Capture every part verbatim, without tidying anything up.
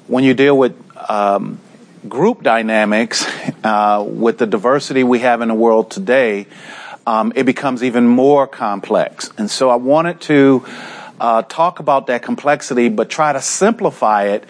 when you deal with um, group dynamics, uh, with the diversity we have in the world today, um, it becomes even more complex. And so I wanted to uh, talk about that complexity, but try to simplify it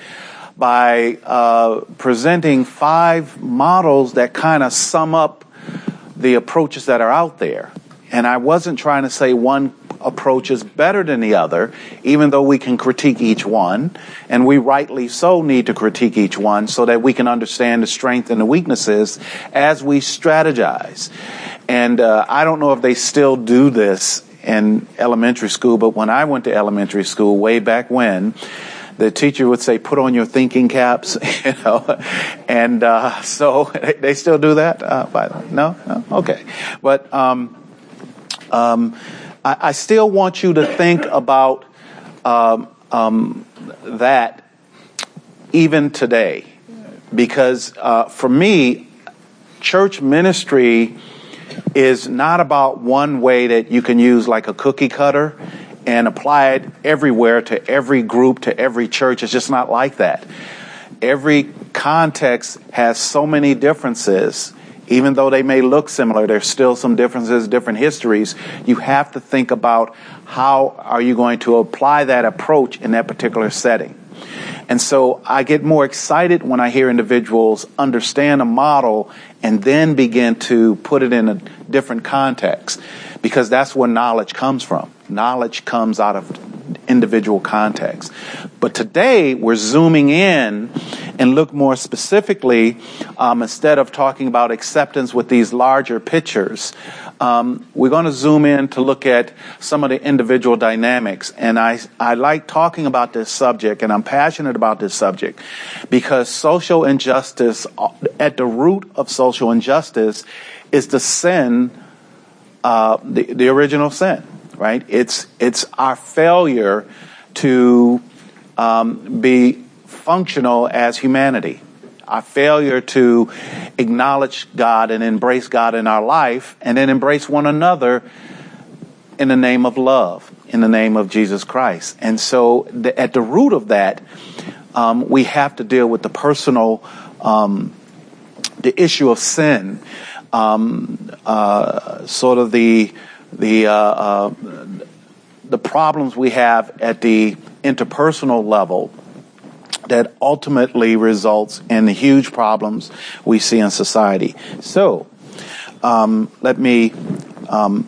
by uh, presenting five models that kind of sum up the approaches that are out there. And I wasn't trying to say one approach is better than the other, even though we can critique each one, and we rightly so need to critique each one so that we can understand the strength and the weaknesses as we strategize. And uh, I don't know if they still do this in elementary school, but when I went to elementary school way back when, the teacher would say, put on your thinking caps, you know, and uh, so they still do that? Uh, by the way? No? No? Okay. But um, um, I, I still want you to think about um, um, that even today, because uh, for me, church ministry is not about one way that you can use like a cookie cutter and apply it everywhere to every group, to every church. It's just not like that. Every context has so many differences. Even though they may look similar, there's still some differences, different histories. You have to think about how are you going to apply that approach in that particular setting. And so I get more excited when I hear individuals understand a model and then begin to put it in a different context, because that's where knowledge comes from. Knowledge comes out of individual context. But today we're zooming in and look more specifically, um, instead of talking about acceptance with these larger pictures, um, we're going to zoom in to look at some of the individual dynamics. And I, I like talking about this subject, and I'm passionate about this subject, because social injustice, at the root of social injustice, is the sin, uh, the, the original sin. Right? It's it's our failure to um, be functional as humanity. Our failure to acknowledge God and embrace God in our life, and then embrace one another in the name of love, in the name of Jesus Christ. And so the, at the root of that, um, we have to deal with the personal, um, the issue of sin, um, uh, sort of the the uh, uh, the problems we have at the interpersonal level that ultimately results in the huge problems we see in society. So, um, let me um,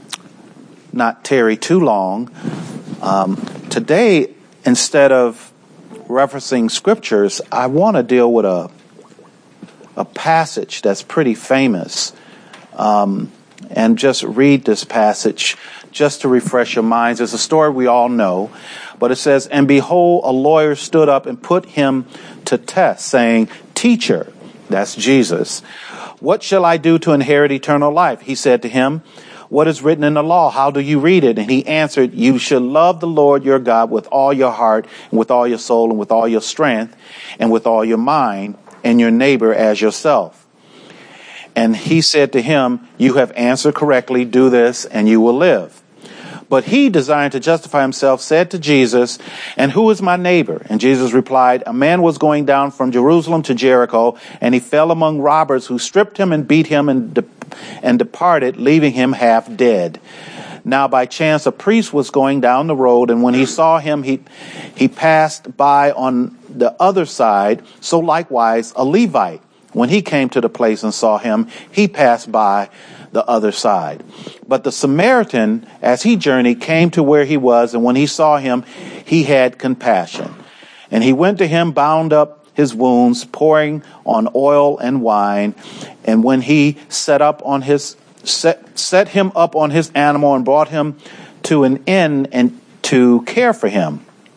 not tarry too long. Um, today, instead of referencing scriptures, I want to deal with a a passage that's pretty famous. Um, And just read this passage just to refresh your minds. It's a story we all know, but it says, "And behold, a lawyer stood up and put him to test, saying, 'Teacher,'" that's Jesus, "what shall I do to inherit eternal life?" He said to him, "What is written in the law? How do you read it?" And he answered, "You shall love the Lord your God with all your heart, and with all your soul, and with all your strength, and with all your mind, and your neighbor as yourself." And he said to him, "You have answered correctly. Do this, and you will live." But he, desiring to justify himself, said to Jesus, "And who is my neighbor?" And Jesus replied, "A man was going down from Jerusalem to Jericho, and he fell among robbers, who stripped him and beat him and de- and departed, leaving him half dead. Now by chance a priest was going down the road, and when he saw him, he he passed by on the other side. So likewise a Levite, when he came to the place and saw him, he passed by the other side. But the Samaritan, as he journeyed, came to where he was, and when he saw him, he had compassion. And he went to him, bound up his wounds, pouring on oil and wine. And when he set up on his set, set him up on his animal and brought him to an inn and to care for him.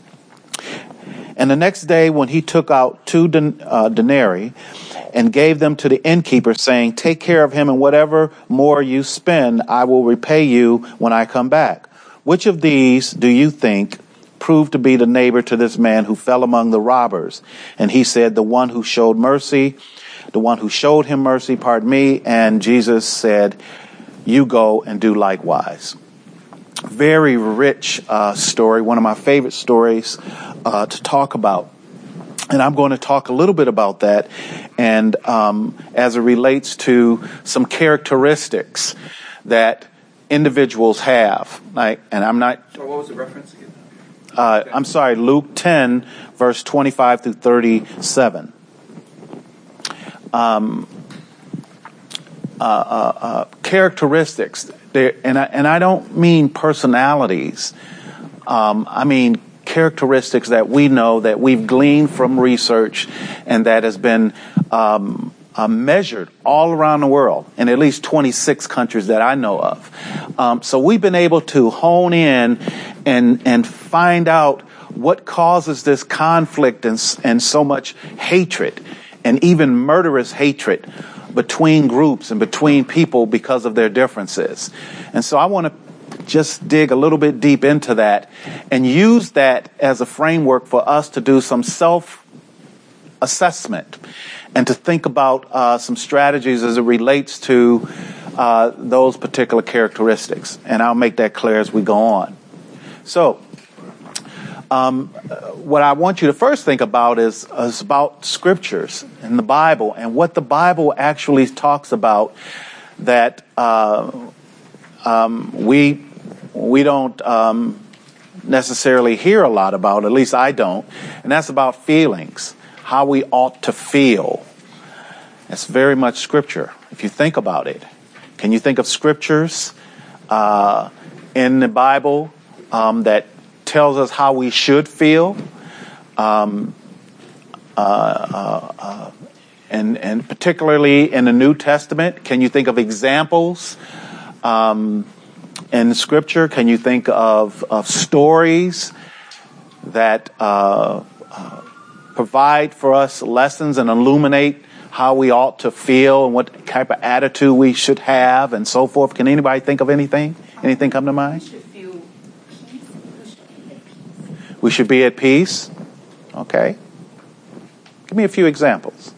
And the next day, when he took out two den, uh, denarii and gave them to the innkeeper, saying, "Take care of him, and whatever more you spend, I will repay you when I come back. Which of these do you think proved to be the neighbor to this man who fell among the robbers?" And he said, "The one who showed mercy, the one who showed him mercy, pardon me." And Jesus said, "You go and do likewise." Very rich uh, story, one of my favorite stories uh, to talk about. And I'm going to talk a little bit about that, and um, as it relates to some characteristics that individuals have. Like, and I'm not. So what was the reference again? Uh, I'm sorry, Luke ten, verse twenty-five through thirty-seven. Um, uh, uh, uh, characteristics, and I, and I don't mean personalities. Um, I mean characteristics that we know, that we've gleaned from research, and that has been um, uh, measured all around the world in at least twenty-six countries that I know of. Um, so we've been able to hone in and and find out what causes this conflict and and so much hatred, and even murderous hatred between groups and between people because of their differences. And so I want to just dig a little bit deep into that and use that as a framework for us to do some self-assessment and to think about uh, some strategies as it relates to uh, those particular characteristics. And I'll make that clear as we go on. So, um, what I want you to first think about is, is about scriptures in the Bible and what the Bible actually talks about that uh, um, we we don't um, necessarily hear a lot about, at least I don't, and that's about feelings, how we ought to feel. That's very much scripture, if you think about it. Can you think of scriptures uh, in the Bible um, that tells us how we should feel? Um, uh, uh, uh, and, and particularly in the New Testament, can you think of examples um in Scripture? Can you think of, of stories that uh, uh, provide for us lessons and illuminate how we ought to feel and what type of attitude we should have and so forth? Can anybody think of anything? Anything come to mind? We should feel peace. We should be at peace. Okay. Give me a few examples.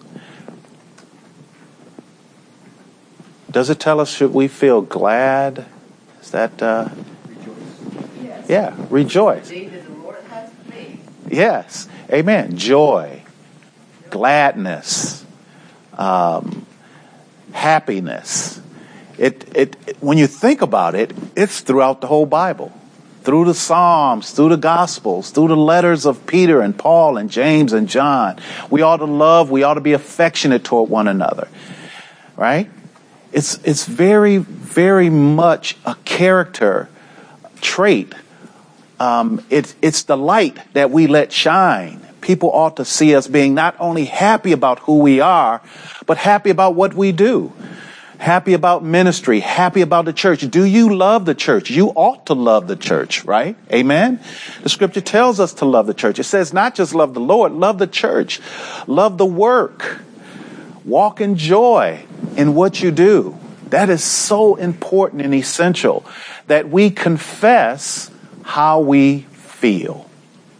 Does it tell us should we feel glad? Is that, uh, Yes. yeah, rejoice. David, the Lord has made. Yes. Amen. Joy, gladness, um, happiness. It, it, it, when you think about it, it's throughout the whole Bible. Through the Psalms, through the Gospels, through the letters of Peter and Paul and James and John. We ought to love, we ought to be affectionate toward one another. Right? It's it's very, very much a character trait. Um, it, it's the light that we let shine. People ought to see us being not only happy about who we are, but happy about what we do. Happy about ministry, happy about the church. Do you love the church? You ought to love the church, right? Amen? The scripture tells us to love the church. It says not just love the Lord, love the church. Love the work. Walk in joy in what you do. That is so important and essential that we confess how we feel.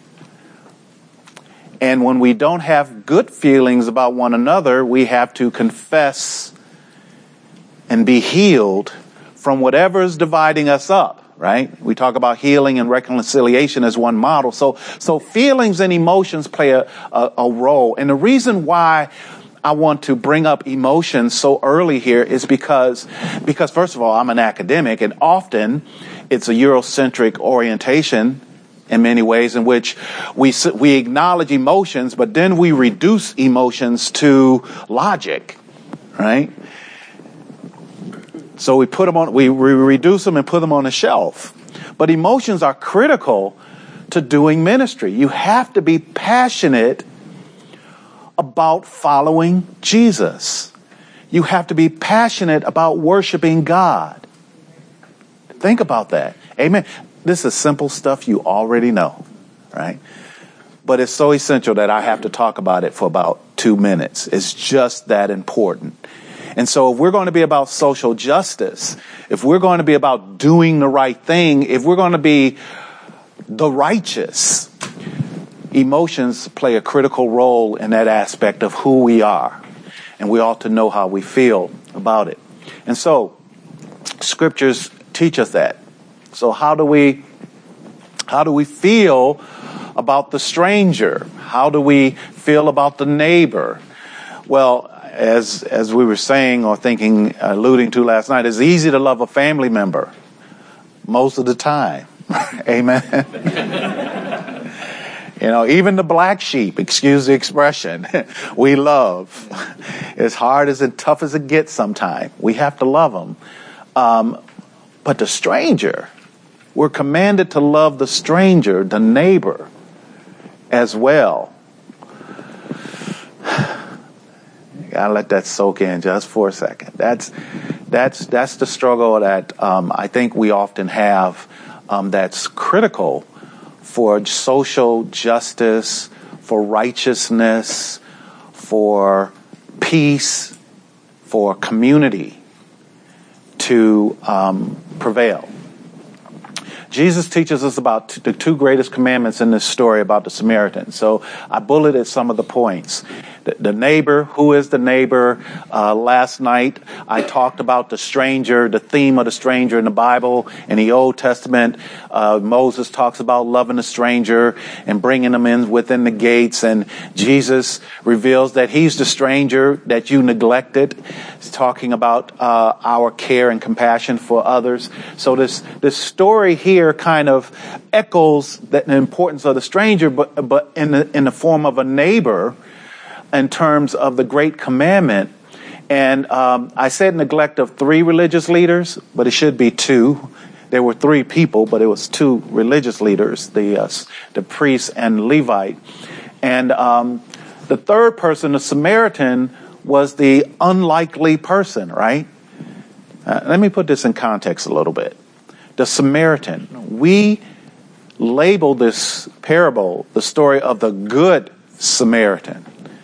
And when we don't have good feelings about one another, we have to confess and be healed from whatever is dividing us up, right? We talk about healing and reconciliation as one model. So, so feelings and emotions play a, a, a role. And the reason why I want to bring up emotions so early here is because, because first of all, I'm an academic, and often it's a Eurocentric orientation in many ways in which we we acknowledge emotions, but then we reduce emotions to logic, right? So we put them on, we, we reduce them and put them on a shelf. But emotions are critical to doing ministry. You have to be passionate about following Jesus. You have to be passionate about worshiping God. Think about that. Amen. This is simple stuff you already know, right? But it's so essential that I have to talk about it for about two minutes. It's just that important. And so if we're going to be about social justice, if we're going to be about doing the right thing, if we're going to be the righteous, emotions play a critical role in that aspect of who we are. And we ought to know how we feel about it. And so scriptures teach us that. So how do we, how do we feel about the stranger? How do we feel about the neighbor? Well, as as we were saying or thinking, alluding to last night, it's easy to love a family member most of the time. Amen. You know, even the black sheep, excuse the expression, we love. As hard as and tough as it gets sometimes, we have to love them. Um, but the stranger, we're commanded to love the stranger, the neighbor, as well. Gotta let that soak in just for a second. That's that's that's the struggle that um, I think we often have. Um, that's critical for social justice, for righteousness, for peace, for community to um, prevail. Jesus teaches us about the two greatest commandments in this story about the Samaritan. So I bulleted some of the points. The, the neighbor, who is the neighbor? Uh, last night I talked about the stranger, the theme of the stranger in the Bible. In the Old Testament, uh, Moses talks about loving the stranger and bringing them in within the gates. And Jesus reveals that he's the stranger that you neglected. He's talking about uh, our care and compassion for others. So this this story here kind of echoes the importance of the stranger, but but in the in the form of a neighbor, in terms of the great commandment. And um, I said neglect of three religious leaders, but it should be two. There were three people, but it was two religious leaders, the uh, the priest and Levite. And um, the third person, the Samaritan, was the unlikely person, right? Uh, let me put this in context a little bit. The Samaritan, we label this parable the story of the Good Samaritan.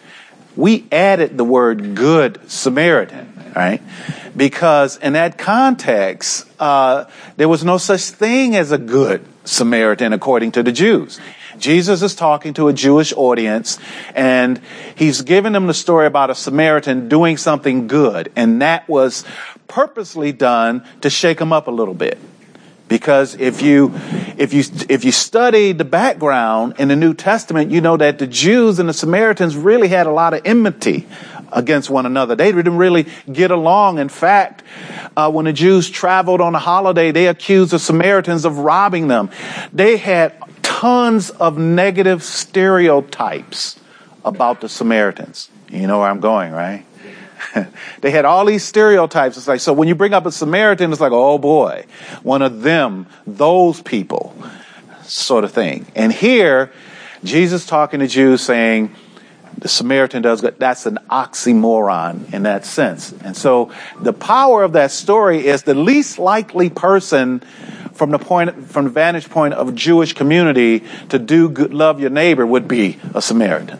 We added the word Good Samaritan, right? Because in that context, uh, there was no such thing as a Good Samaritan according to the Jews. Jesus is talking to a Jewish audience, and he's giving them the story about a Samaritan doing something good, and that was purposely done to shake them up a little bit. Because if you if you if you study the background in the New Testament, you know that the Jews and the Samaritans really had a lot of enmity against one another. They didn't really get along. In fact, uh, when the Jews traveled on a holiday, they accused the Samaritans of robbing them. They had tons of negative stereotypes about the Samaritans. You know where I'm going, right? They had all these stereotypes. It's like, so when you bring up a Samaritan, it's like, oh boy, one of them, those people, sort of thing. And here, Jesus talking to Jews saying, the Samaritan does good. That's an oxymoron in that sense. And so the power of that story is the least likely person from the point, from the vantage point of a Jewish community to do good, love your neighbor would be a Samaritan.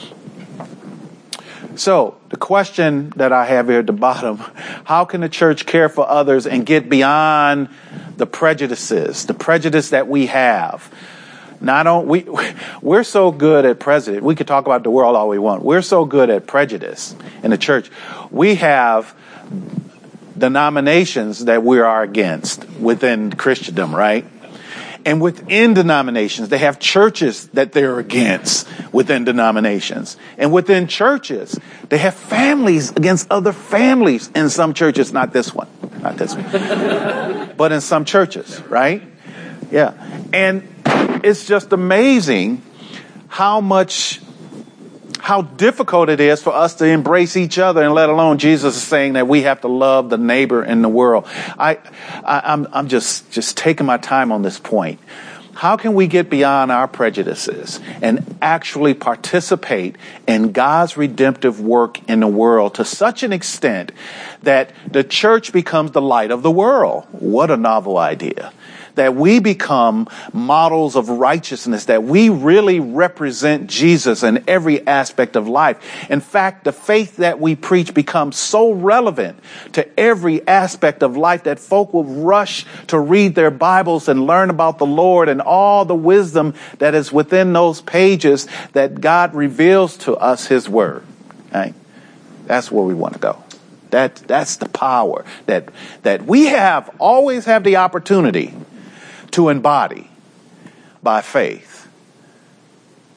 So the question that I have here at the bottom, how can the church care for others and get beyond the prejudices, the prejudice that we have? Not on, we, we're so good at prejudice. We could talk about the world all we want. We're so good at prejudice in the church. We have denominations that we are against within Christendom, right? And within denominations, they have churches that they're against within denominations. And within churches, they have families against other families in some churches, not this one, not this one, but in some churches, right? Yeah. And it's just amazing how much, how difficult it is for us to embrace each other, and let alone Jesus is saying that we have to love the neighbor in the world. I, I I'm, I'm just, just taking my time on this point. How can we get beyond our prejudices and actually participate in God's redemptive work in the world to such an extent that the church becomes the light of the world? What a novel idea. That we become models of righteousness, that we really represent Jesus in every aspect of life. In fact, the faith that we preach becomes so relevant to every aspect of life that folk will rush to read their Bibles and learn about the Lord and all the wisdom that is within those pages that God reveals to us His Word. Right? That's where we want to go. That, that's the power that, that we have, always have the opportunity to embody by faith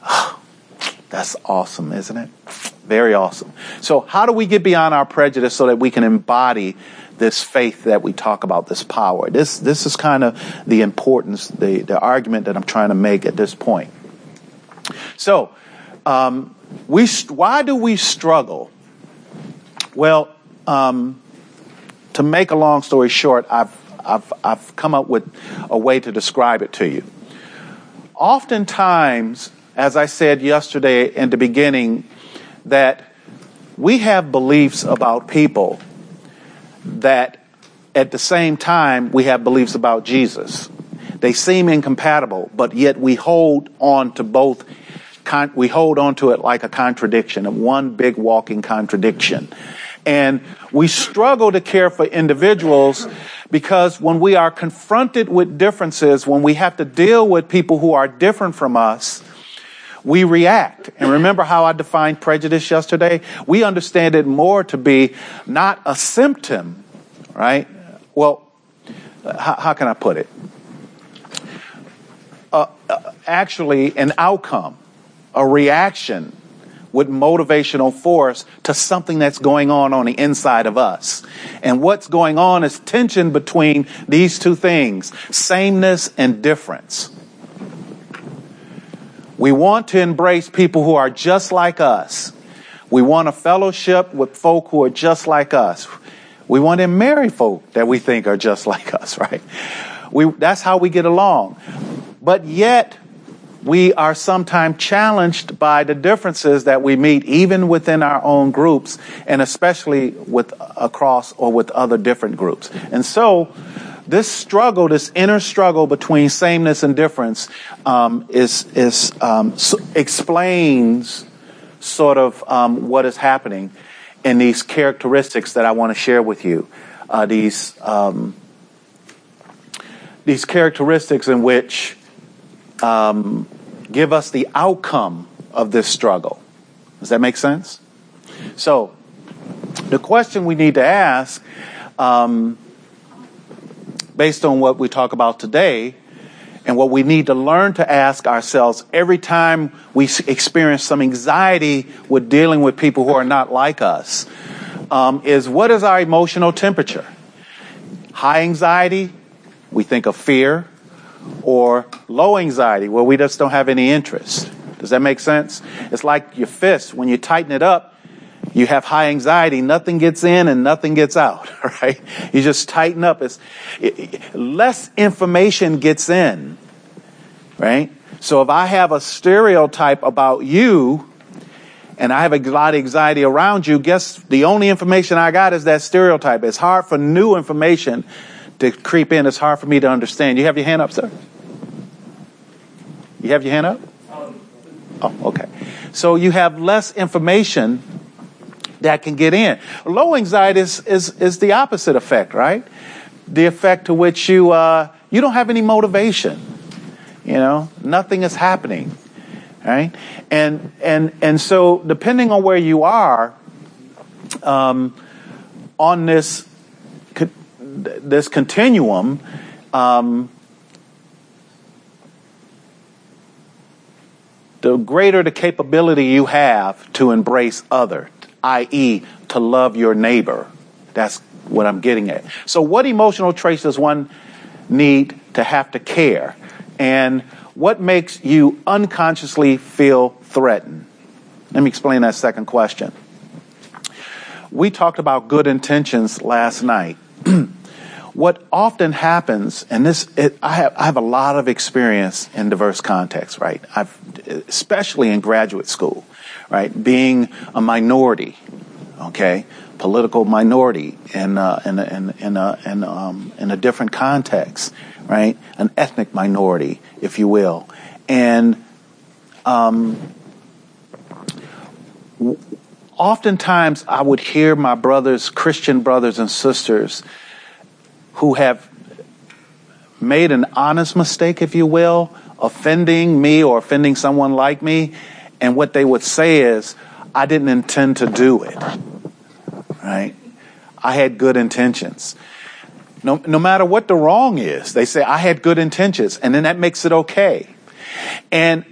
That's awesome, isn't it? Very awesome. So how do we get beyond our prejudice so that we can embody this faith that we talk about, this power? This this is kind of the importance, the, the argument that I'm trying to make at this point. So, um, we why do we struggle? Well, um, to make a long story short, I've I've I've come up with a way to describe it to you. Oftentimes, as I said yesterday in the beginning, that we have beliefs about people that at the same time we have beliefs about Jesus. They seem incompatible, but yet we hold on to both. Con- we hold on to it like a contradiction, of one big walking contradiction. And we struggle to care for individuals because when we are confronted with differences, when we have to deal with people who are different from us, we react. And remember how I defined prejudice yesterday? We understand it more to be not a symptom, right? Well, how, how can I put it? Uh, uh, actually, an outcome, a reaction with motivational force to something that's going on on the inside of us. And what's going on is tension between these two things, sameness and difference. We want to embrace people who are just like us. We want a fellowship with folk who are just like us. We want to marry folk that we think are just like us, right? We, that's how we get along. But yet, we are sometimes challenged by the differences that we meet even within our own groups, and especially with across or with other different groups. And so this struggle, this inner struggle between sameness and difference um, is, is um, so explains sort of um, what is happening in these characteristics that I want to share with you. Uh, these, um, these characteristics in which Um, give us the outcome of this struggle. Does that make sense? So, the question we need to ask, um, based on what we talk about today, and what we need to learn to ask ourselves every time we experience some anxiety with dealing with people who are not like us, um, is what is our emotional temperature? High anxiety, we think of fear. Or low anxiety, where we just don't have any interest. Does that make sense? It's like your fist. When you tighten it up, you have high anxiety. Nothing gets in and nothing gets out, right? You just tighten up. It's, it, it, less information gets in, right? So if I have a stereotype about you, and I have a lot of anxiety around you, guess the only information I got is that stereotype. It's hard for new information to creep in. It's hard for me to understand. You have your hand up, sir? You have your hand up? Oh, okay. So you have less information that can get in. Low anxiety is, is, is the opposite effect, right? The effect to which you, uh, you don't have any motivation. You know, nothing is happening, right? And, and, and so depending on where you are, um, on this this continuum, um, the greater the capability you have to embrace other, that is to love your neighbor. That's what I'm getting at. So what emotional traits does one need to have to care? And what makes you unconsciously feel threatened? Let me explain that second question. We talked about good intentions last night. What often happens, and this, it, I have, I have a lot of experience in diverse contexts, right? I've, especially in graduate school, right? Being a minority, okay, political minority in uh, in in in a, in, um, in a different context, right? An ethnic minority, if you will, and um, oftentimes I would hear my brothers, Christian brothers and sisters, who have made an honest mistake, if you will, offending me or offending someone like me. And what they would say is, I didn't intend to do it, right? I had good intentions. No, no matter what the wrong is, they say, I had good intentions. And then that makes it okay. And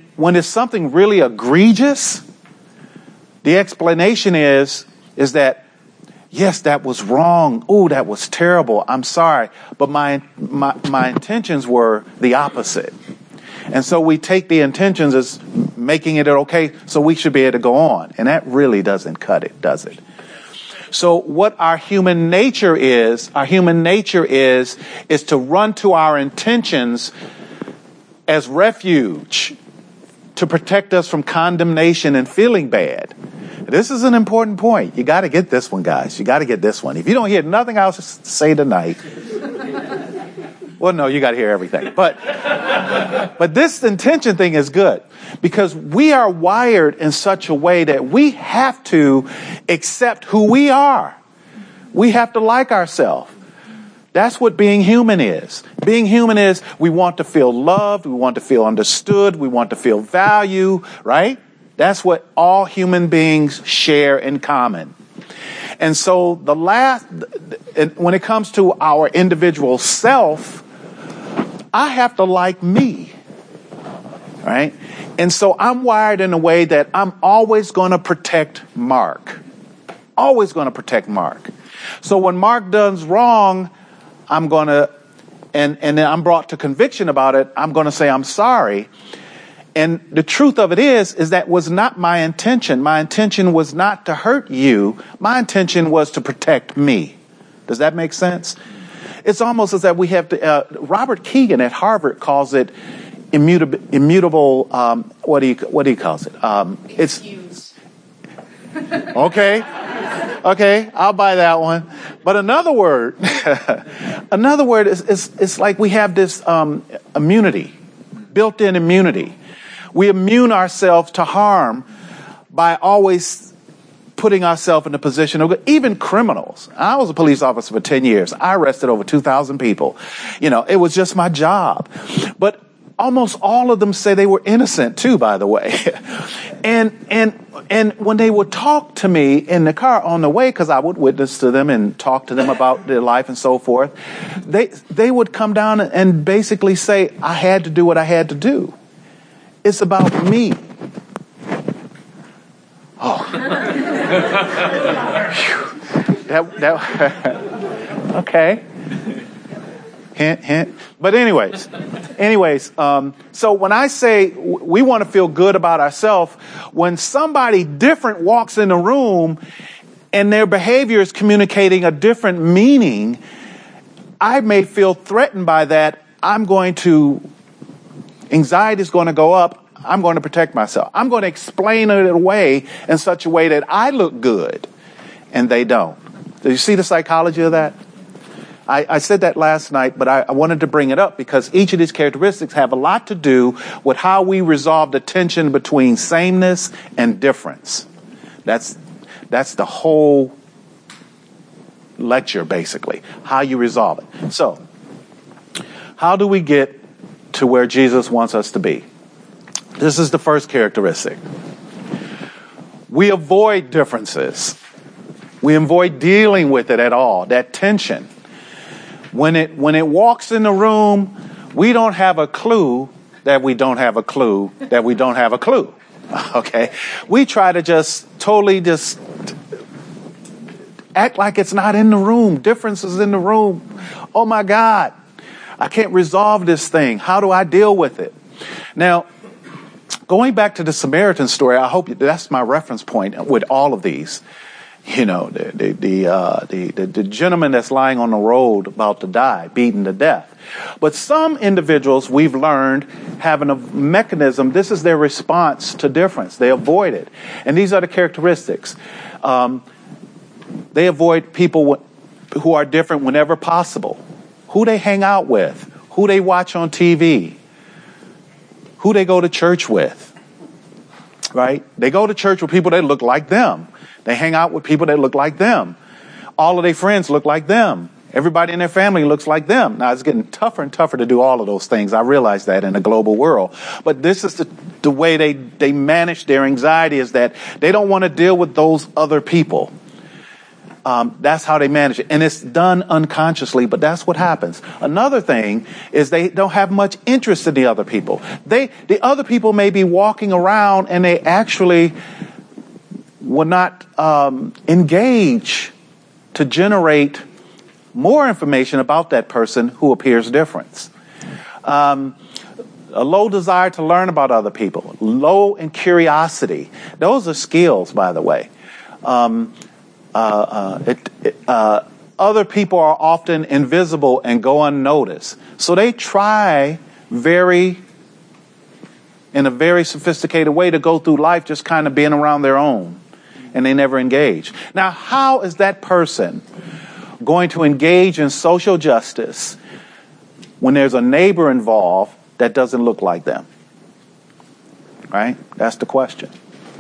when it's something really egregious, the explanation is, is that, yes, that was wrong. Oh, that was terrible. I'm sorry. But my, my, my intentions were the opposite. And so we take the intentions as making it okay, so we should be able to go on. And that really doesn't cut it, does it? So what our human nature is, our human nature is, is to run to our intentions as refuge to protect us from condemnation and feeling bad. This is an important point. You got to get this one, guys. You got to get this one. If you don't hear nothing else to say tonight, well, no, you got to hear everything. But, but this intention thing is good because we are wired in such a way that we have to accept who we are. We have to like ourselves. That's what being human is. Being human is we want to feel loved, we want to feel understood, we want to feel value, right? That's what all human beings share in common. And so the last, when it comes to our individual self, I have to like me, right? And so I'm wired in a way that I'm always going to protect Mark. Always going to protect Mark. So when Mark does wrong, I'm going to, and, and then I'm brought to conviction about it, I'm going to say I'm sorry. And the truth of it is, is that was not my intention. My intention was not to hurt you. My intention was to protect me. Does that make sense? It's almost as that we have to, uh, Robert Keegan at Harvard calls it immutable, immutable, um, what do you, what do you call it? Um, it's, okay. Okay. I'll buy that one. But another word, another word is, is, it's like we have this, um, immunity, built-in immunity. We immune ourselves to harm by always putting ourselves in a position of, even criminals. I was a police officer for ten years. I arrested over two thousand people. You know, it was just my job. But almost all of them say they were innocent too, by the way. and, and, and when they would talk to me in the car on the way, because I would witness to them and talk to them about their life and so forth, they, they would come down and basically say, I had to do what I had to do. It's about me. Oh. that, that, okay. Hint, hint. But anyways, anyways, um, so when I say we want to feel good about ourselves, when somebody different walks in the room and their behavior is communicating a different meaning, I may feel threatened by that. I'm going to, anxiety is going to go up. I'm going to protect myself. I'm going to explain it away in such a way that I look good and they don't. Do you see the psychology of that? I, I said that last night, but I, I wanted to bring it up because each of these characteristics have a lot to do with how we resolve the tension between sameness and difference. That's, that's the whole lecture, basically, how you resolve it. So, how do we get to where Jesus wants us to be? This is the first characteristic. We avoid differences. We avoid dealing with it at all, that tension. When it when it walks in the room, we don't have a clue that we don't have a clue that we don't have a clue. Okay? We try to just totally just act like it's not in the room. Differences in the room. Oh my God. I can't resolve this thing. How do I deal with it? Now, going back to the Samaritan story, I hope that's my reference point with all of these. You know, the the the, uh, the the the gentleman that's lying on the road about to die, beaten to death. But some individuals, we've learned, have a mechanism. This is their response to difference. They avoid it. And these are the characteristics. Um, they avoid people who are different whenever possible. Who they hang out with. Who they watch on T V. Who they go to church with. Right? They go to church with people that look like them. They hang out with people that look like them. All of their friends look like them. Everybody in their family looks like them. Now, it's getting tougher and tougher to do all of those things. I realize that in a global world. But this is the, the way they, they manage their anxiety, is that they don't want to deal with those other people. Um, that's how they manage it. And it's done unconsciously, but that's what happens. Another thing is they don't have much interest in the other people. They, the other people may be walking around and they actually will not um, engage to generate more information about that person who appears different. Um, a low desire to learn about other people, low in curiosity. Those are skills, by the way. Um, Uh, uh, it, it, uh, other people are often invisible and go unnoticed. So they try very, in a very sophisticated way to go through life just kind of being around their own. And they never engage. Now, how is that person going to engage in social justice when there's a neighbor involved that doesn't look like them? Right? That's the question.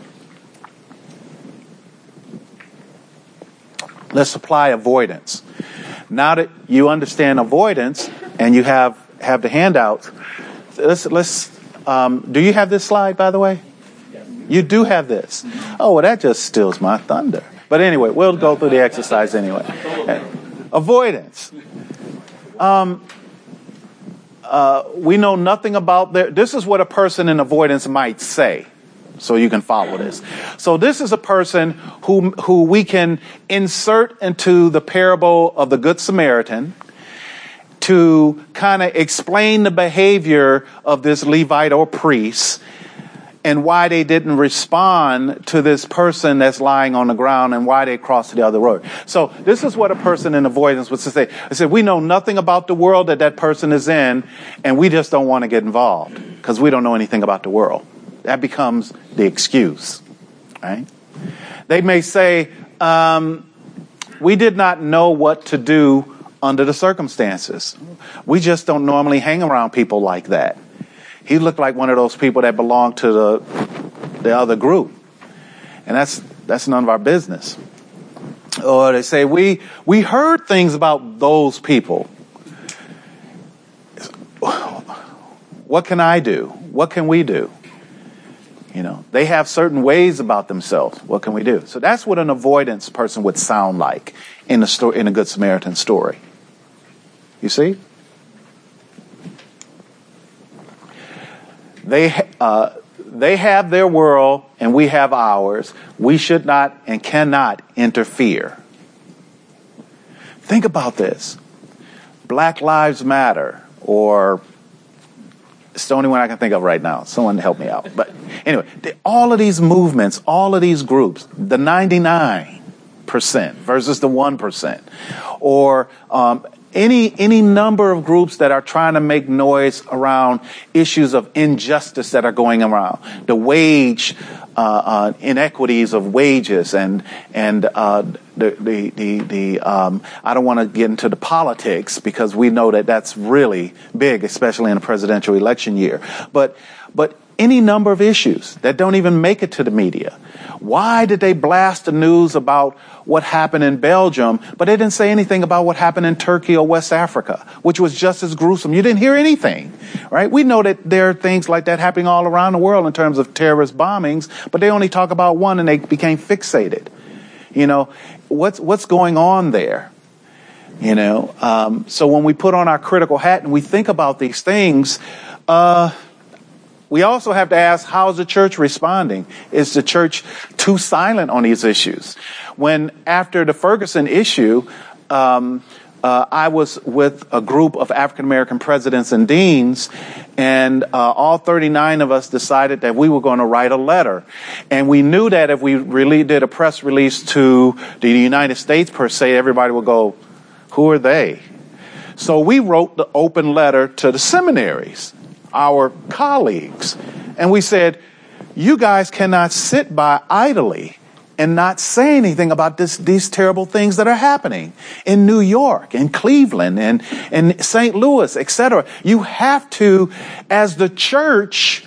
Let's apply avoidance. Now that you understand avoidance and you have, have the handouts, let's, let's, um, do you have this slide, by the way? Yes. You do have this. Oh, well, that just steals my thunder. But anyway, we'll go through the exercise anyway. Avoidance. Um, uh, we know nothing about their, this is what a person in avoidance might say. So you can follow this. So this is a person who who we can insert into the parable of the Good Samaritan to kind of explain the behavior of this Levite or priest and why they didn't respond to this person that's lying on the ground and why they crossed the other road. So this is what a person in avoidance would say. I said, we know nothing about the world that that person is in, and we just don't want to get involved because we don't know anything about the world. That becomes the excuse, right? They may say, um, we did not know what to do under the circumstances. We just don't normally hang around people like that. He looked like one of those people that belonged to the the other group. And that's that's none of our business. Or they say, we we heard things about those people. What can I do? What can we do? You know, they have certain ways about themselves. What can we do? So that's what an avoidance person would sound like in the story, in a Good Samaritan story. You see? They uh, they have their world and we have ours. We should not and cannot interfere. Think about this. Black Lives Matter, or it's the only one I can think of right now. Someone help me out. But anyway, all of these movements, all of these groups, the ninety-nine percent versus the one percent, or um, any any number of groups that are trying to make noise around issues of injustice that are going around, the wage uh, uh, inequities of wages, and and uh, the the the, the um, I don't want to get into the politics because we know that that's really big, especially in a presidential election year. But but any number of issues that don't even make it to the media. Why did they blast the news about what happened in Belgium, but they didn't say anything about what happened in Turkey or West Africa, which was just as gruesome? You didn't hear anything, right? We know that there are things like that happening all around the world in terms of terrorist bombings, but they only talk about one and they became fixated. You know, what's what's going on there? You know, um, so when we put on our critical hat and we think about these things, uh, we also have to ask, how's the church responding? Is the church too silent on these issues? When after the Ferguson issue, um, uh, I was with a group of African American presidents and deans, and uh, all thirty-nine of us decided that we were going to write a letter. And we knew that if we really did a press release to the United States per se, everybody would go, who are they? So we wrote the open letter to the seminaries, our colleagues, and we said, you guys cannot sit by idly and not say anything about this, these terrible things that are happening in New York, in Cleveland, and in Saint Louis, et cetera. You have to, as the church,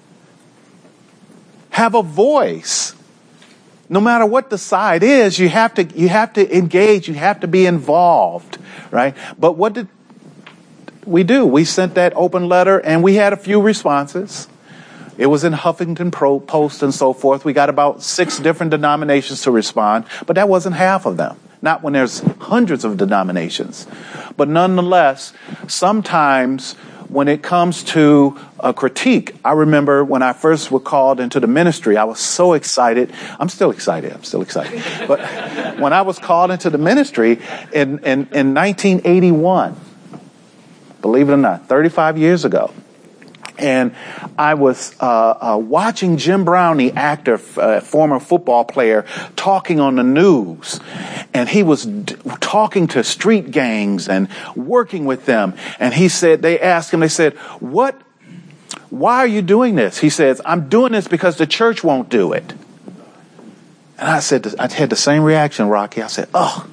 have a voice. No matter what the side is, you have to you have to engage, you have to be involved, right? But what did we do? We sent that open letter, and we had a few responses. It was in Huffington Post and so forth. We got about six different denominations to respond, but that wasn't half of them. not when there's hundreds of denominations. But nonetheless, sometimes when it comes to a critique, I remember when I first was called into the ministry, I was so excited. I'm still excited. I'm still excited. But when I was called into the ministry in, in, in nineteen eighty-one, believe it or not, thirty-five years ago, and I was uh, uh, watching Jim Brown, the actor, uh, former football player, talking on the news. And he was d- talking to street gangs and working with them. And he said, they asked him, they said, what, why are you doing this? He says, I'm doing this because the church won't do it. And I said, I had the same reaction, Rocky. I said, oh.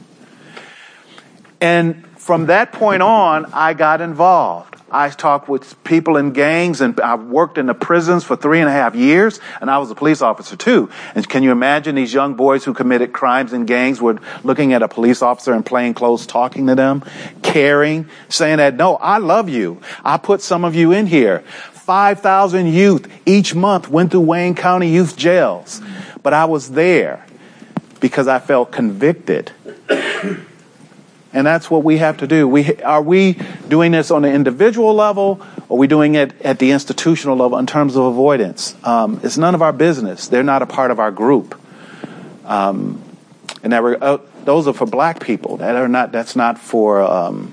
And from that point on, I got involved. I talked with people in gangs, and I worked in the prisons for three and a half years, and I was a police officer too. And can you imagine these young boys who committed crimes in gangs were looking at a police officer in plain clothes, talking to them, caring, saying that, no, I love you. I put some of you in here. five thousand youth each month went through Wayne County youth jails. But I was there because I felt convicted. And that's what we have to do. We, are we doing this on the individual level, or are we doing it at the institutional level in terms of avoidance? Um, it's none of our business. They're not a part of our group. Um, and that we're, uh, those are for black people. That are not. That's not for um,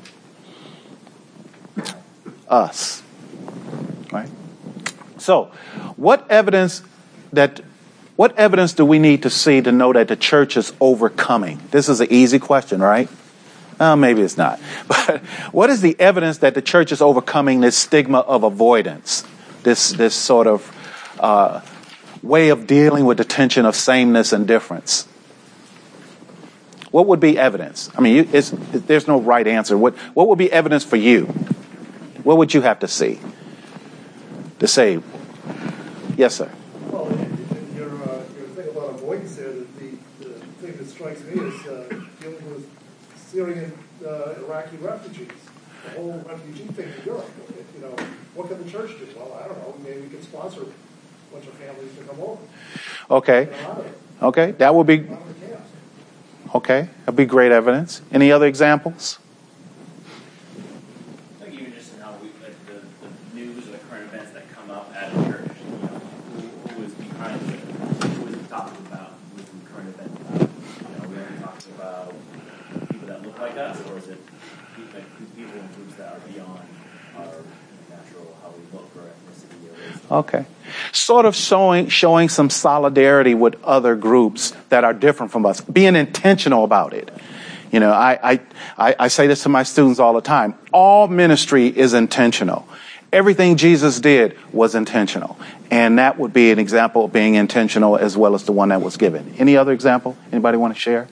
us. Right? So, what evidence that what evidence do we need to see to know that the church is overcoming? This is an easy question, right? Uh, maybe it's not. But what is the evidence that the church is overcoming this stigma of avoidance, this this sort of uh, way of dealing with the tension of sameness and difference? What would be evidence? I mean, you, it's, there's no right answer. What what would be evidence for you? What would you have to see to say? Yes, sir. Well, your, uh, your thing about avoidance there, the, the thing that strikes me is uh, dealing with Syrian, uh, Iraqi refugees, the whole refugee thing in Europe. You know, what can the church do? Well, I don't know. Maybe we can sponsor a bunch of families to come over. Okay. Okay, that would be. Okay, that'd be great evidence. Any other examples? I think even just in how we, like the, the news or the current events that come up at a church, you know, who, who is behind it, who is the topic about, who is the current event about? You know, we only talking about people that look like us, or is it like people in groups that are beyond our natural how we look or ethnicity or race? Okay. Sort of showing showing some solidarity with other groups that are different from us, being intentional about it. You know, I, I, I say this to my students all the time. All ministry is intentional. Everything Jesus did was intentional. And that would be an example of being intentional as well as the one that was given. Any other example? Anybody want to share?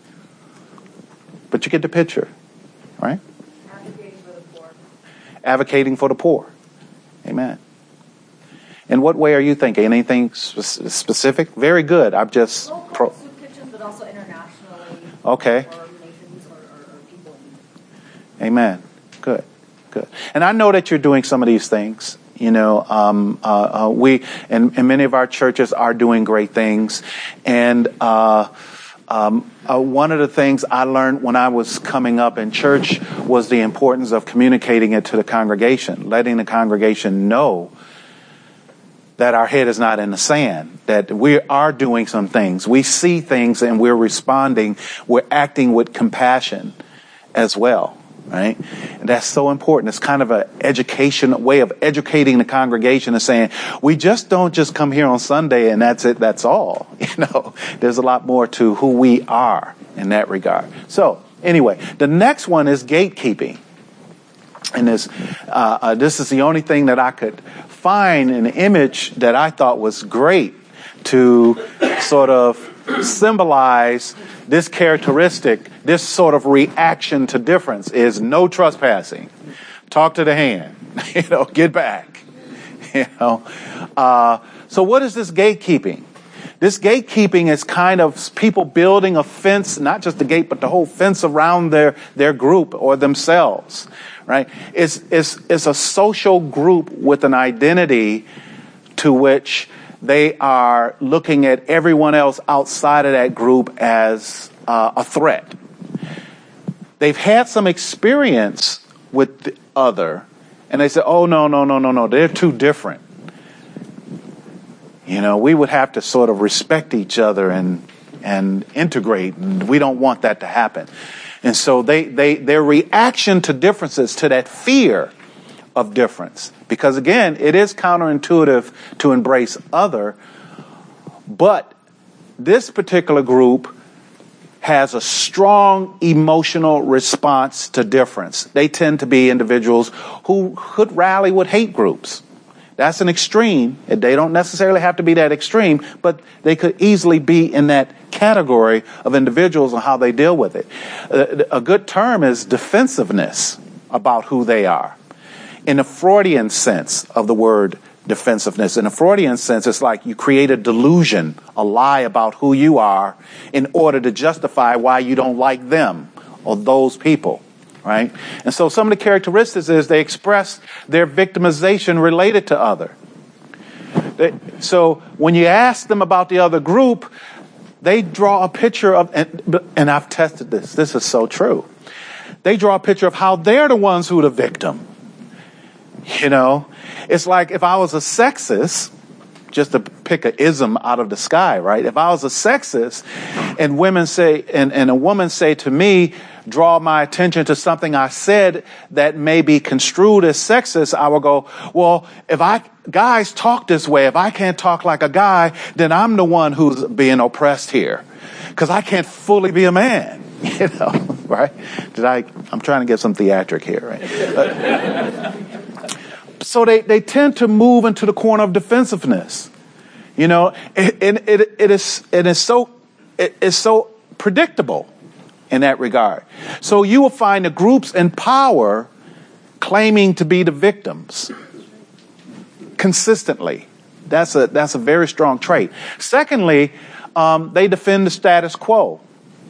But you get the picture, right? Advocating for the poor. Advocating for the poor. Amen. In what way are you thinking? Anything sp- specific? Very good. I'm just... Local Pro- soup kitchens, but also internationally. Okay. Or nations or, or, or people. Amen. Good. Good. And I know that you're doing some of these things. You know, um, uh, uh, we and, and many of our churches are doing great things. And uh, um, uh, one of the things I learned when I was coming up in church was the importance of communicating it to the congregation, letting the congregation know that our head is not in the sand, that we are doing some things. We see things and we're responding. We're acting with compassion as well, right? And that's so important. It's kind of an education, a way of educating the congregation and saying, we just don't just come here on Sunday and that's it, that's all. You know, there's a lot more to who we are in that regard. So anyway, the next one is gatekeeping. And this, uh, uh, this is the only thing that I could find an image that I thought was great to sort of symbolize this characteristic, this sort of reaction to difference is no trespassing. Talk to the hand, you know, get back, you know. Uh, so what is this gatekeeping? This gatekeeping is kind of people building a fence, not just the gate, but the whole fence around their, their group or themselves, right? It's, it's, it's a social group with an identity to which they are looking at everyone else outside of that group as uh, a threat. they've had some experience with the other, and they say, oh, no, no, no, no, no, they're too different. You know, we would have to sort of respect each other and and integrate, and we don't want that to happen. And so they, they their reaction to differences, to that fear of difference, because again, it is counterintuitive to embrace other, but this particular group has a strong emotional response to difference. They tend to be individuals who could rally with hate groups. That's an extreme. They don't necessarily have to be that extreme, but they could easily be in that category of individuals and how they deal with it. A good term is defensiveness about who they are. In the Freudian sense of the word defensiveness, in a Freudian sense, it's like you create a delusion, a lie about who you are in order to justify why you don't like them or those people. Right? And so some of the characteristics is they express their victimization related to other. They, so when you ask them about the other group, they draw a picture of, and, and I've tested this, this is so true. They draw a picture of how they're the ones who are the victim. You know, it's like if I was a sexist, just to pick an ism out of the sky, right? If I was a sexist and women say, and, and a woman say to me, draw my attention to something I said that may be construed as sexist, I will go, well, if I, guys talk this way, if I can't talk like a guy, then I'm the one who's being oppressed here. Cause I can't fully be a man, you know, right? Did I, I'm trying to get some theatric here, right? Uh, so they, they tend to move into the corner of defensiveness, you know, and it, it, it is, it is so, it is so predictable in that regard. So you will find the groups in power claiming to be the victims consistently. That's a that's a very strong trait. Secondly, um, they defend the status quo.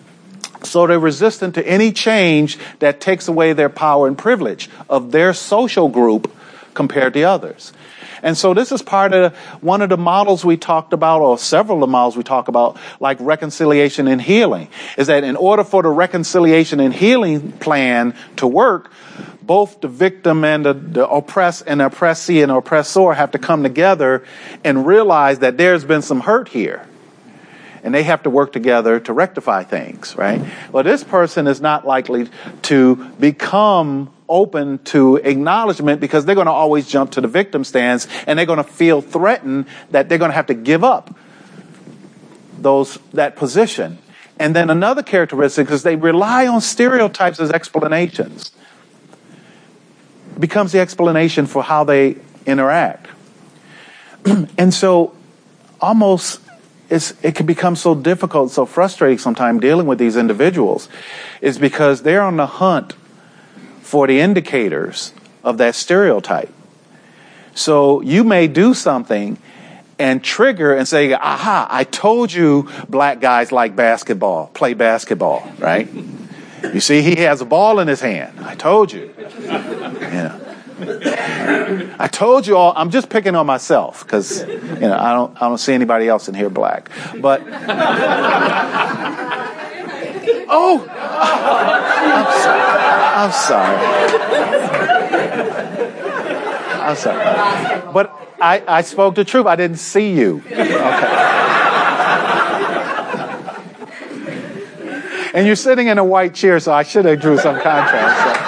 So they're resistant to any change that takes away their power and privilege of their social group compared to others. And so this is part of one of the models we talked about, or several of the models we talk about, like reconciliation and healing, is that in order for the reconciliation and healing plan to work, both the victim and the, the oppressed and the oppressee and the oppressor have to come together and realize that there's been some hurt here. And they have to work together to rectify things, right? Well, this person is not likely to become open to acknowledgement because they're going to always jump to the victim stance, and they're going to feel threatened that they're going to have to give up those that position. And then another characteristic is they rely on stereotypes as explanations. It becomes the explanation for how they interact. And so almost It's, it can become so difficult, so frustrating sometimes dealing with these individuals, is because they're on the hunt for the indicators of that stereotype. So you may do something and trigger and say, aha, I told you black guys like basketball, play basketball, right? You see, he has a ball in his hand. I told you. Yeah. I told you all. I'm just picking on myself because you know I don't. I don't see anybody else in here black. But oh, I'm sorry. I'm sorry. I'm sorry. But I, I spoke the truth. I didn't see you. Okay. And you're sitting in a white chair, so I should have drew some contrast. So.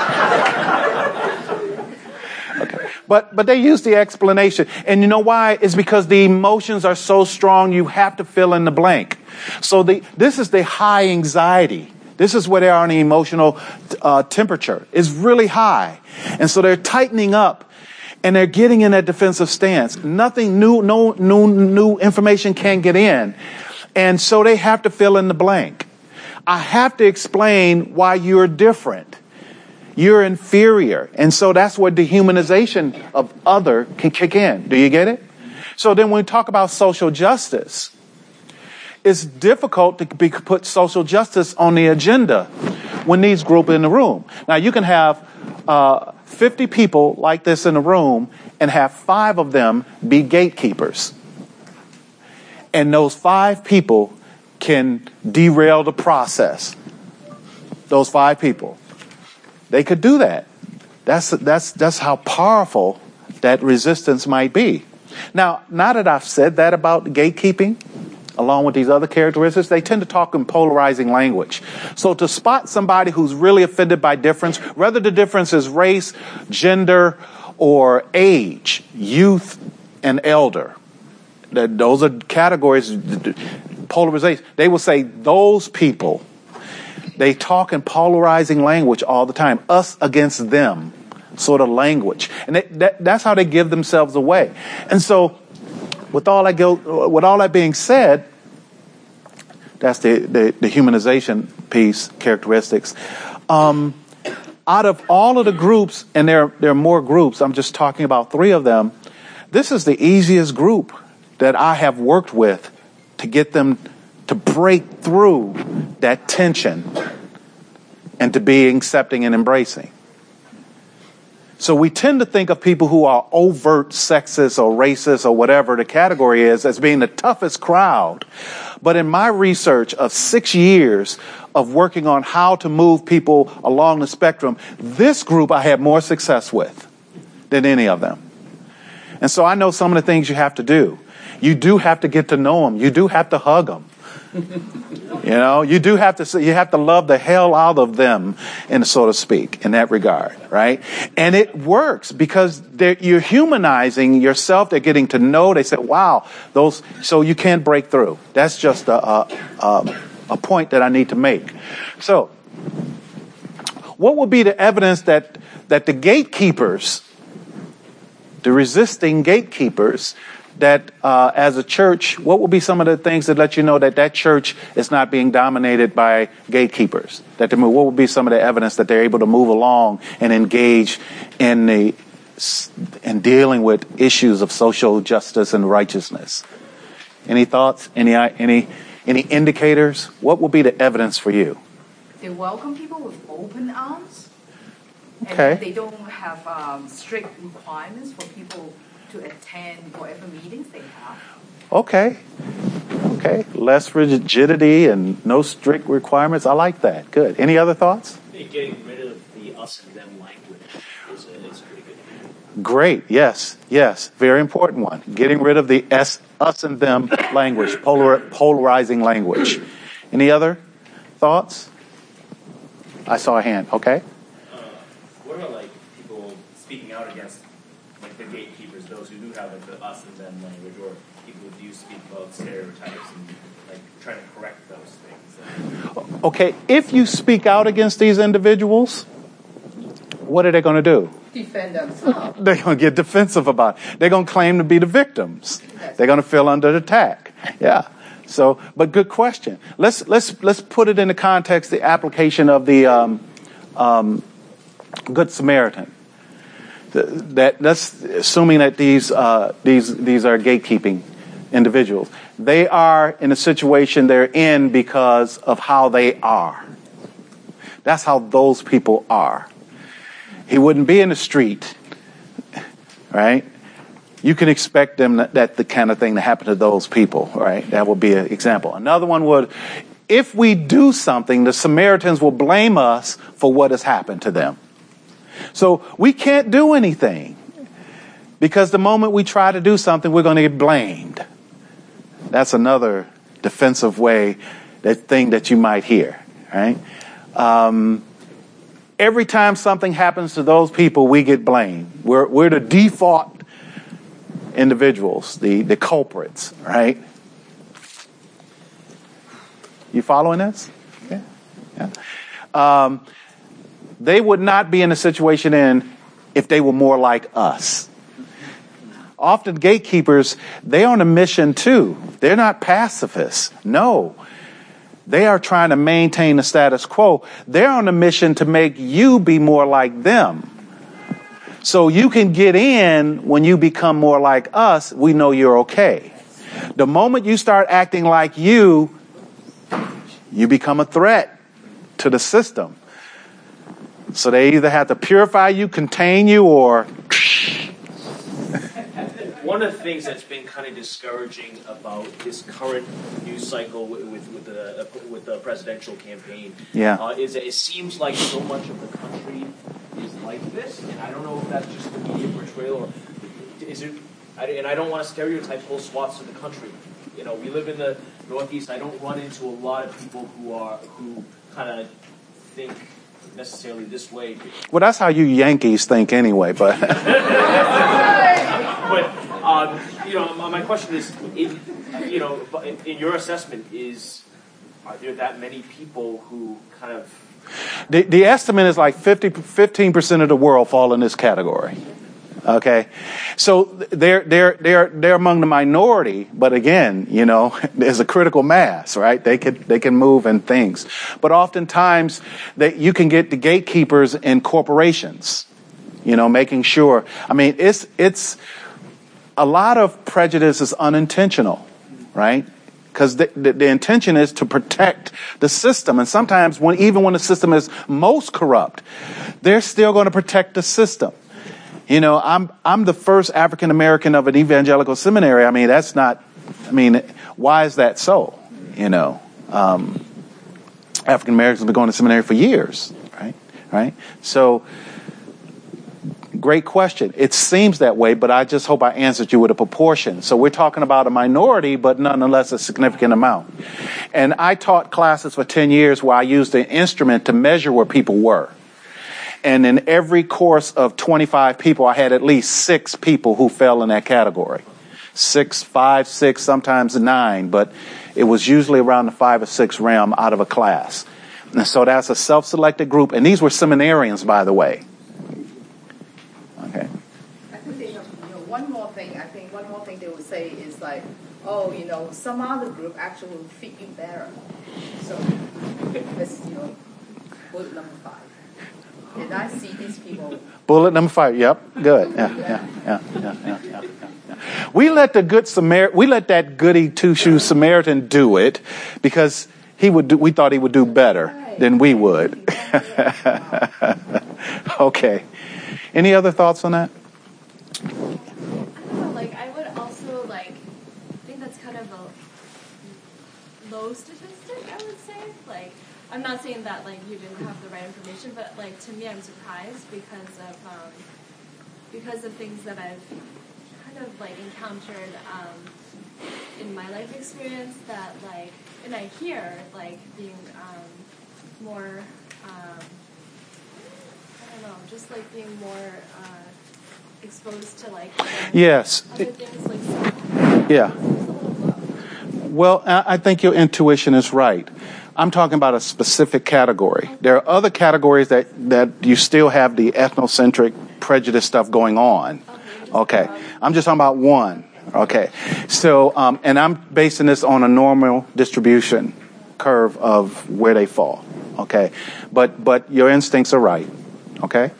But but they use the explanation. And you know why? It's because the emotions are so strong, you have to fill in the blank. So the this is the high anxiety. This is where they are in the emotional uh, temperature. It's really high. And so they're tightening up and they're getting in that defensive stance. Nothing new, no new, new information can get in. And so they have to fill in the blank. I have to explain why you're different. You're inferior. And so that's where dehumanization of other can kick in. Do you get it? So then when we talk about social justice, it's difficult to be, put social justice on the agenda when these group in the room. Now you can have uh, fifty people like this in the room and have five of them be gatekeepers. And those five people can derail the process. Those five people. They could do that. That's that's that's how powerful that resistance might be. Now, now that I've said that about gatekeeping, along with these other characteristics, they tend to talk in polarizing language. So to spot somebody who's really offended by difference, whether the difference is race, gender, or age, youth, and elder, that those are categories, polarization. They will say those people, they talk in polarizing language all the time, us against them sort of language. And they, that, that's how they give themselves away. And so with all that, go, with all that being said, that's the, the, the humanization piece, characteristics. Um, out of all of the groups, and there, there are more groups, I'm just talking about three of them, this is the easiest group that I have worked with to get them to break through that tension and to be accepting and embracing. So we tend to think of people who are overt sexist or racist or whatever the category is as being the toughest crowd. But in my research of six years of working on how to move people along the spectrum, this group I had more success with than any of them. And so I know some of the things you have to do. You do have to get to know them. You do have to hug them. You know, you do have to, you have to love the hell out of them, and so to speak, in that regard, right? And it works because you're humanizing yourself. They're getting to know. They say, wow, those, so you can't break through. That's just a, a, a, a point that I need to make. So what would be the evidence that, that the gatekeepers, the resisting gatekeepers, that uh, as a church, what will be some of the things that let you know that that church is not being dominated by gatekeepers? That they move, what would be some of the evidence that they're able to move along and engage in the in dealing with issues of social justice and righteousness? Any thoughts? Any any any indicators? What will be the evidence for you? They welcome people with open arms. Okay. And they don't have um, strict requirements for people to attend whatever meetings they have. Okay. Okay. Less rigidity and no strict requirements. I like that. Good. Any other thoughts? Getting rid of the us and them language is, a, is pretty good. Great. Yes. Yes. Very important one. Getting rid of the S, us and them language, polar, polarizing language. Any other thoughts? I saw a hand. Okay. Uh, what about like people speaking out against like the gatekeepers, those who do have like the us and them language, or people who do speak about stereotypes and like trying to correct those things? Okay, if you speak out against these individuals, what are they going to do? Defend themselves. They're going to get defensive about it. They're going to claim to be the victims. They're going to feel under attack. Yeah. So, but good question. Let's let's let's put it in the context, the application of the um, um, Good Samaritan. That that's assuming that these uh, these these are gatekeeping individuals. They are in a situation they're in because of how they are. That's how those people are. He wouldn't be in the street, right? You can expect them that, that the kind of thing to happen to those people, right? That would be an example. Another one would, if we do something, the Samaritans will blame us for what has happened to them. So we can't do anything because the moment we try to do something, we're going to get blamed. That's another defensive way, that thing that you might hear, right? Um, every time something happens to those people, we get blamed. We're, we're the default individuals, the, the culprits, right? You following this? Yeah. Yeah. Um, they would not be in a situation in if they were more like us. Often gatekeepers, they're on a mission too. They're not pacifists. No. They are trying to maintain the status quo. They're on a mission to make you be more like them. So you can get in when you become more like us, we know you're okay. The moment you start acting like you, you become a threat to the system. So they either have to purify you, contain you, or... one of the things that's been kind of discouraging about this current news cycle with with, with the with the presidential campaign, yeah. uh, is that it seems like so much of the country is like this, and I don't know if that's just the media portrayal or is it. I, and I don't want to stereotype whole swaths of the country. You know, we live in the Northeast. I don't run into a lot of people who are who kind of think necessarily this way. Well, that's how you Yankees think anyway, but. But, um, you know, my, my question is, in, you know, in, in your assessment, is are there that many people who kind of... The, the estimate is like fifty, fifteen percent of the world fall in this category. Okay, so they're they're they're they're among the minority, but again, you know, there's a critical mass, right? They can they can move in things, but oftentimes that you can get the gatekeepers in corporations, you know, making sure. I mean, it's it's a lot of prejudice is unintentional, right? Because the, the, the intention is to protect the system, and sometimes when even when the system is most corrupt, they're still going to protect the system. You know, I'm I'm the first African American of an evangelical seminary. I mean, that's not. I mean, why is that so? You know, um, African Americans have been going to seminary for years, right? Right. So, great question. It seems that way, but I just hope I answered you with a proportion. So we're talking about a minority, but nonetheless a significant amount. And I taught classes for ten years where I used an instrument to measure where people were. And in every course of twenty-five people, I had at least six people who fell in that category. Six, five, six, sometimes nine, but it was usually around the five or six realm out of a class. And so that's a self-selected group. And these were seminarians, by the way. Okay. I think they have, you know, one more thing, I think one more thing they would say is like, oh, you know, some other group actually will fit you better. So that's, you know, bullet number five. And I see these people. Bullet number five. Yep. Good. Yeah. Yeah. Yeah. Yeah. Yeah. yeah, yeah. We let the good Samar- We let that goody two-shoes Samaritan do it because he would. Do, we thought he would do better than we would. Okay. Any other thoughts on that? I don't know. Like, I would also like think that's kind of a low statistic. I would say, like. I'm not saying that like you didn't have the right information, but like to me, I'm surprised because of um, because of things that I've kind of like encountered um, in my life experience that like, and I hear like being um, more, um, I don't know, just like being more uh, exposed to like yes, other things like yeah. Well, I think your intuition is right. I'm talking about a specific category. There are other categories that, that you still have the ethnocentric prejudice stuff going on. Okay. I'm just talking about one. Okay. So, um, and I'm basing this on a normal distribution curve of where they fall. Okay. But, but your instincts are right. Okay.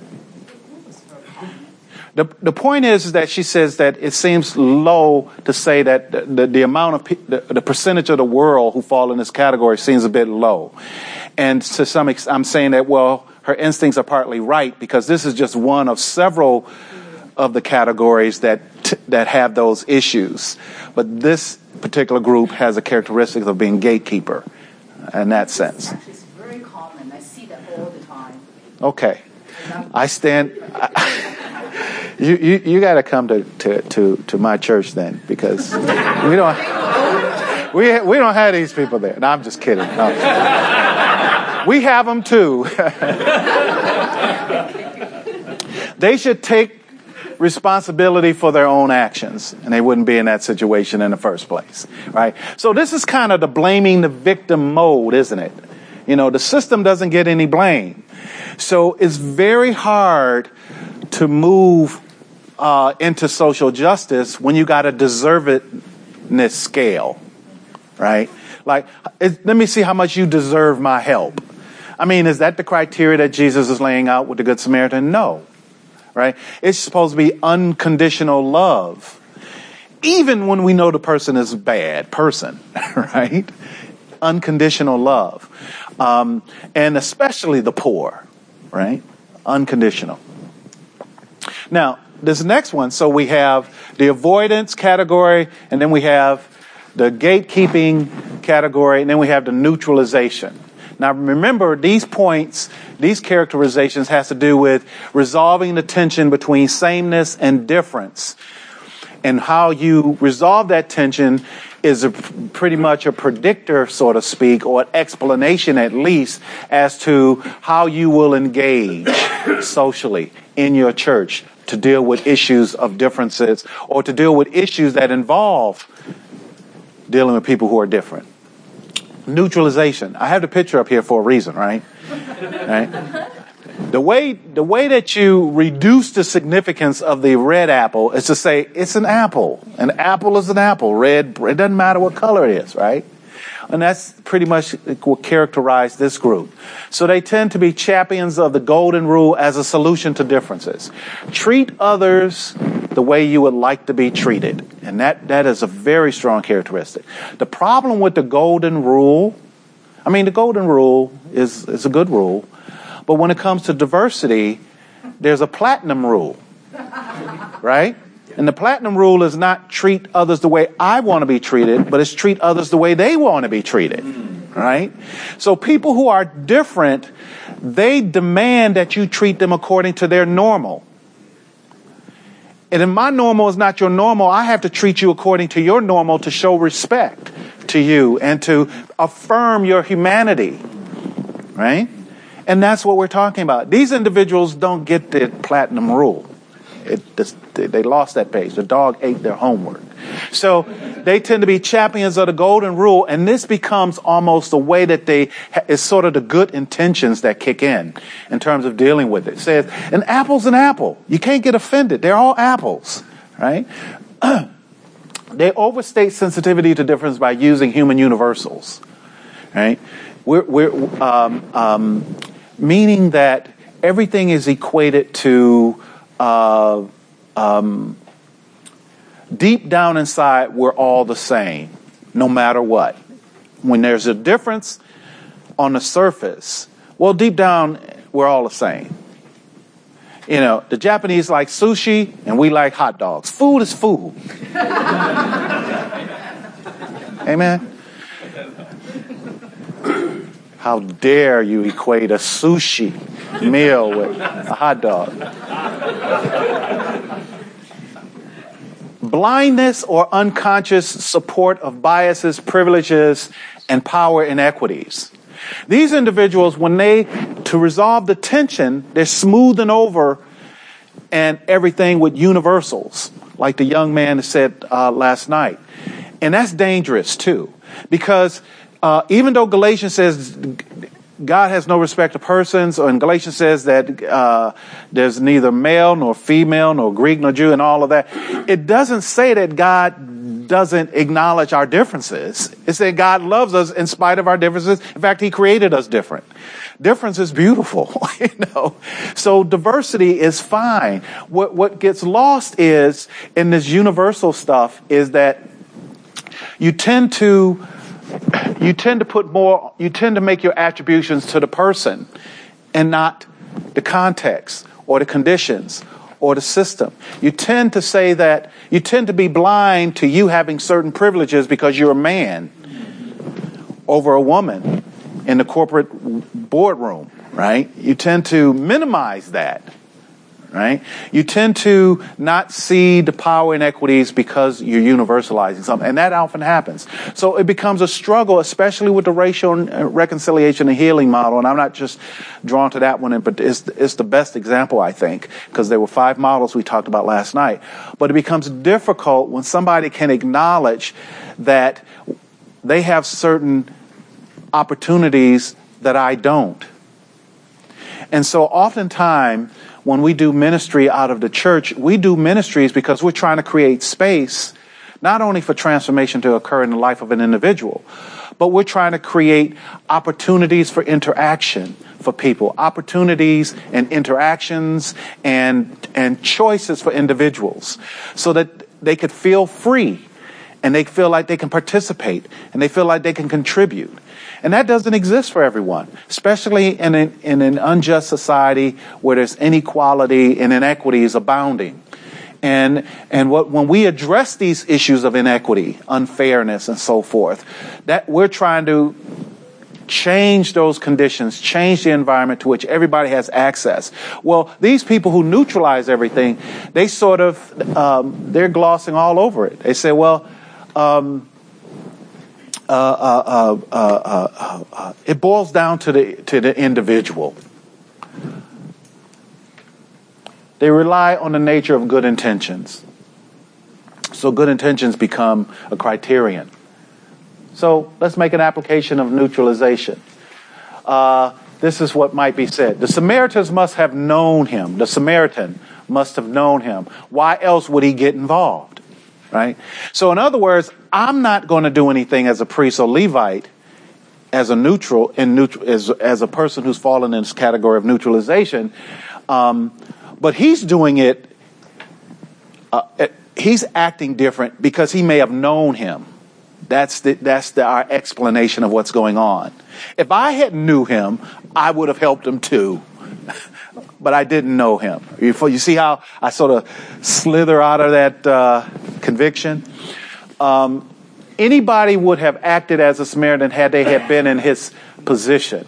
The the point is, is that she says that it seems low to say that the, the, the amount of pe- the, the percentage of the world who fall in this category seems a bit low. And to some extent, I'm saying that, well, her instincts are partly right because this is just one of several of the categories that t- that have those issues. But this particular group has a characteristic of being gatekeeper in that sense. Actually, it's very common. I see that all the time. Okay. I stand... I, You you, you got to come to, to, to, to my church then, because we don't we we don't have these people there. No, I'm just kidding. No. We have them too. They should take responsibility for their own actions, and they wouldn't be in that situation in the first place, right? So this is kind of the blaming the victim mode, isn't it? You know, the system doesn't get any blame, so it's very hard to move uh, into social justice when you got a deservedness scale, right? Like, it, let me see how much you deserve my help. I mean, is that the criteria that Jesus is laying out with the Good Samaritan? No, right? It's supposed to be unconditional love, even when we know the person is a bad person, right? Unconditional love, um, and especially the poor, right? Unconditional. Now, this next one. So we have the avoidance category, and then we have the gatekeeping category, and then we have the neutralization. Now remember, these points, these characterizations has to do with resolving the tension between sameness and difference. And how you resolve that tension is a, pretty much a predictor, so to speak, or an explanation at least, as to how you will engage socially in your church to deal with issues of differences or to deal with issues that involve dealing with people who are different. Neutralization. I have the picture up here for a reason, right? Right? The way the way that you reduce the significance of the red apple is to say it's an apple. An apple is an apple. Red, it doesn't matter what color it is, right? And that's pretty much what characterizes this group. So they tend to be champions of the golden rule as a solution to differences. Treat others the way you would like to be treated. And that, that is a very strong characteristic. The problem with the golden rule, I mean, the golden rule is, is a good rule. But when it comes to diversity, there's a platinum rule, right? And the platinum rule is not treat others the way I want to be treated, but it's treat others the way they want to be treated, right? So people who are different, they demand that you treat them according to their normal. And if my normal is not your normal, I have to treat you according to your normal to show respect to you and to affirm your humanity, right? And that's what we're talking about. These individuals don't get the platinum rule. It, this, they lost that page. The dog ate their homework. So they tend to be champions of the golden rule, and this becomes almost a way that they, it's sort of the good intentions that kick in, in terms of dealing with it. It says, an apple's an apple. You can't get offended. They're all apples, right? They overstate sensitivity to difference by using human universals, right? We're, we're um, um, meaning that everything is equated to Uh, um, deep down inside, we're all the same, no matter what. When there's a difference on the surface, well, deep down, we're all the same. You know, the Japanese like sushi, and we like hot dogs. Food is food. Amen? How dare you equate a sushi meal with a hot dog? Blindness or unconscious support of biases, privileges, and power inequities. These individuals, when they, to resolve the tension, they're smoothing over and everything with universals, like the young man said uh, last night. And that's dangerous too, because Uh, even though Galatians says God has no respect of persons, or in Galatians says that uh, there's neither male nor female nor Greek nor Jew and all of that, it doesn't say that God doesn't acknowledge our differences. It says God loves us in spite of our differences. In fact, He created us different. Difference is beautiful, you know. So diversity is fine. What what gets lost is in this universal stuff is that you tend to You tend to put more, you tend to make your attributions to the person and not the context or the conditions or the system. You tend to say that, you tend to be blind to you having certain privileges because you're a man over a woman in the corporate boardroom, right? You tend to minimize that. Right? You tend to not see the power inequities because you're universalizing something. And that often happens. So it becomes a struggle, especially with the racial reconciliation and healing model. And I'm not just drawn to that one, but it's, it's the best example, I think, because there were five models we talked about last night. But it becomes difficult when somebody can acknowledge that they have certain opportunities that I don't. And so oftentimes, when we do ministry out of the church, we do ministries because we're trying to create space, not only for transformation to occur in the life of an individual, but we're trying to create opportunities for interaction for people, opportunities and interactions and, and choices for individuals so that they could feel free and they feel like they can participate and they feel like they can contribute. And that doesn't exist for everyone, especially in an, in an unjust society where there's inequality and inequities abounding. And and what when we address these issues of inequity, unfairness, and so forth, that we're trying to change those conditions, change the environment to which everybody has access. Well, these people who neutralize everything, they sort of, um, they're glossing all over it. They say, well, um, uh, uh, uh, uh, uh, uh, it boils down to the to the individual. They rely on the nature of good intentions. So good intentions become a criterion. So let's make an application of neutralization. Uh, this is what might be said. The Samaritans must have known him. The Samaritan must have known him. Why else would he get involved? Right? So in other words, I'm not going to do anything as a priest or Levite as a neutral, in neutral as, as a person who's fallen in this category of neutralization. Um, but he's doing it, uh, he's acting different because he may have known him. That's the, that's the, our explanation of what's going on. If I hadn't knew him, I would have helped him too. But I didn't know him. You, you see how I sort of slither out of that uh, conviction? Um, anybody would have acted as a Samaritan had they had been in his position.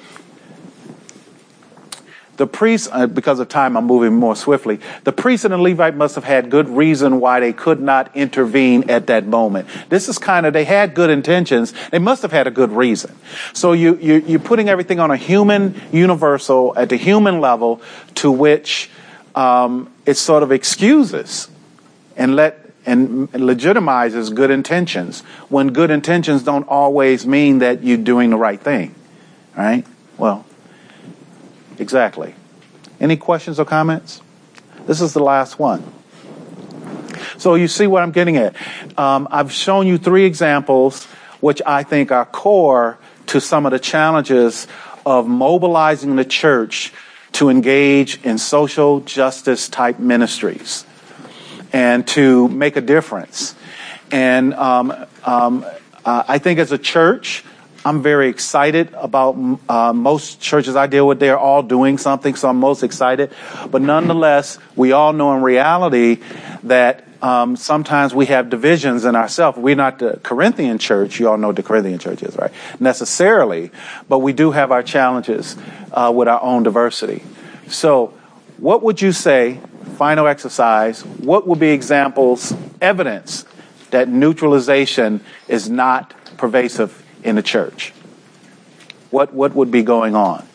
The priest, uh, because of time I'm moving more swiftly, the priest and the Levite must have had good reason why they could not intervene at that moment. This is kind of, they had good intentions. They must have had a good reason. So you, you, you're putting everything on a human universal, at the human level, to which um, it sort of excuses and let and legitimizes good intentions, when good intentions don't always mean that you're doing the right thing. Right? Well, exactly. Any questions or comments? This is the last one. So you see what I'm getting at. Um, I've shown you three examples which I think are core to some of the challenges of mobilizing the church to engage in social justice type ministries and to make a difference. And um, um, uh, I think as a church, I'm very excited about uh, most churches I deal with. They're all doing something, so I'm most excited. But nonetheless, we all know in reality that um, sometimes we have divisions in ourselves. We're not the Corinthian church. You all know what the Corinthian church is, right? Necessarily. But we do have our challenges uh, with our own diversity. So what would you say, final exercise, what would be examples, evidence that neutralization is not pervasive in the church? What what would be going on?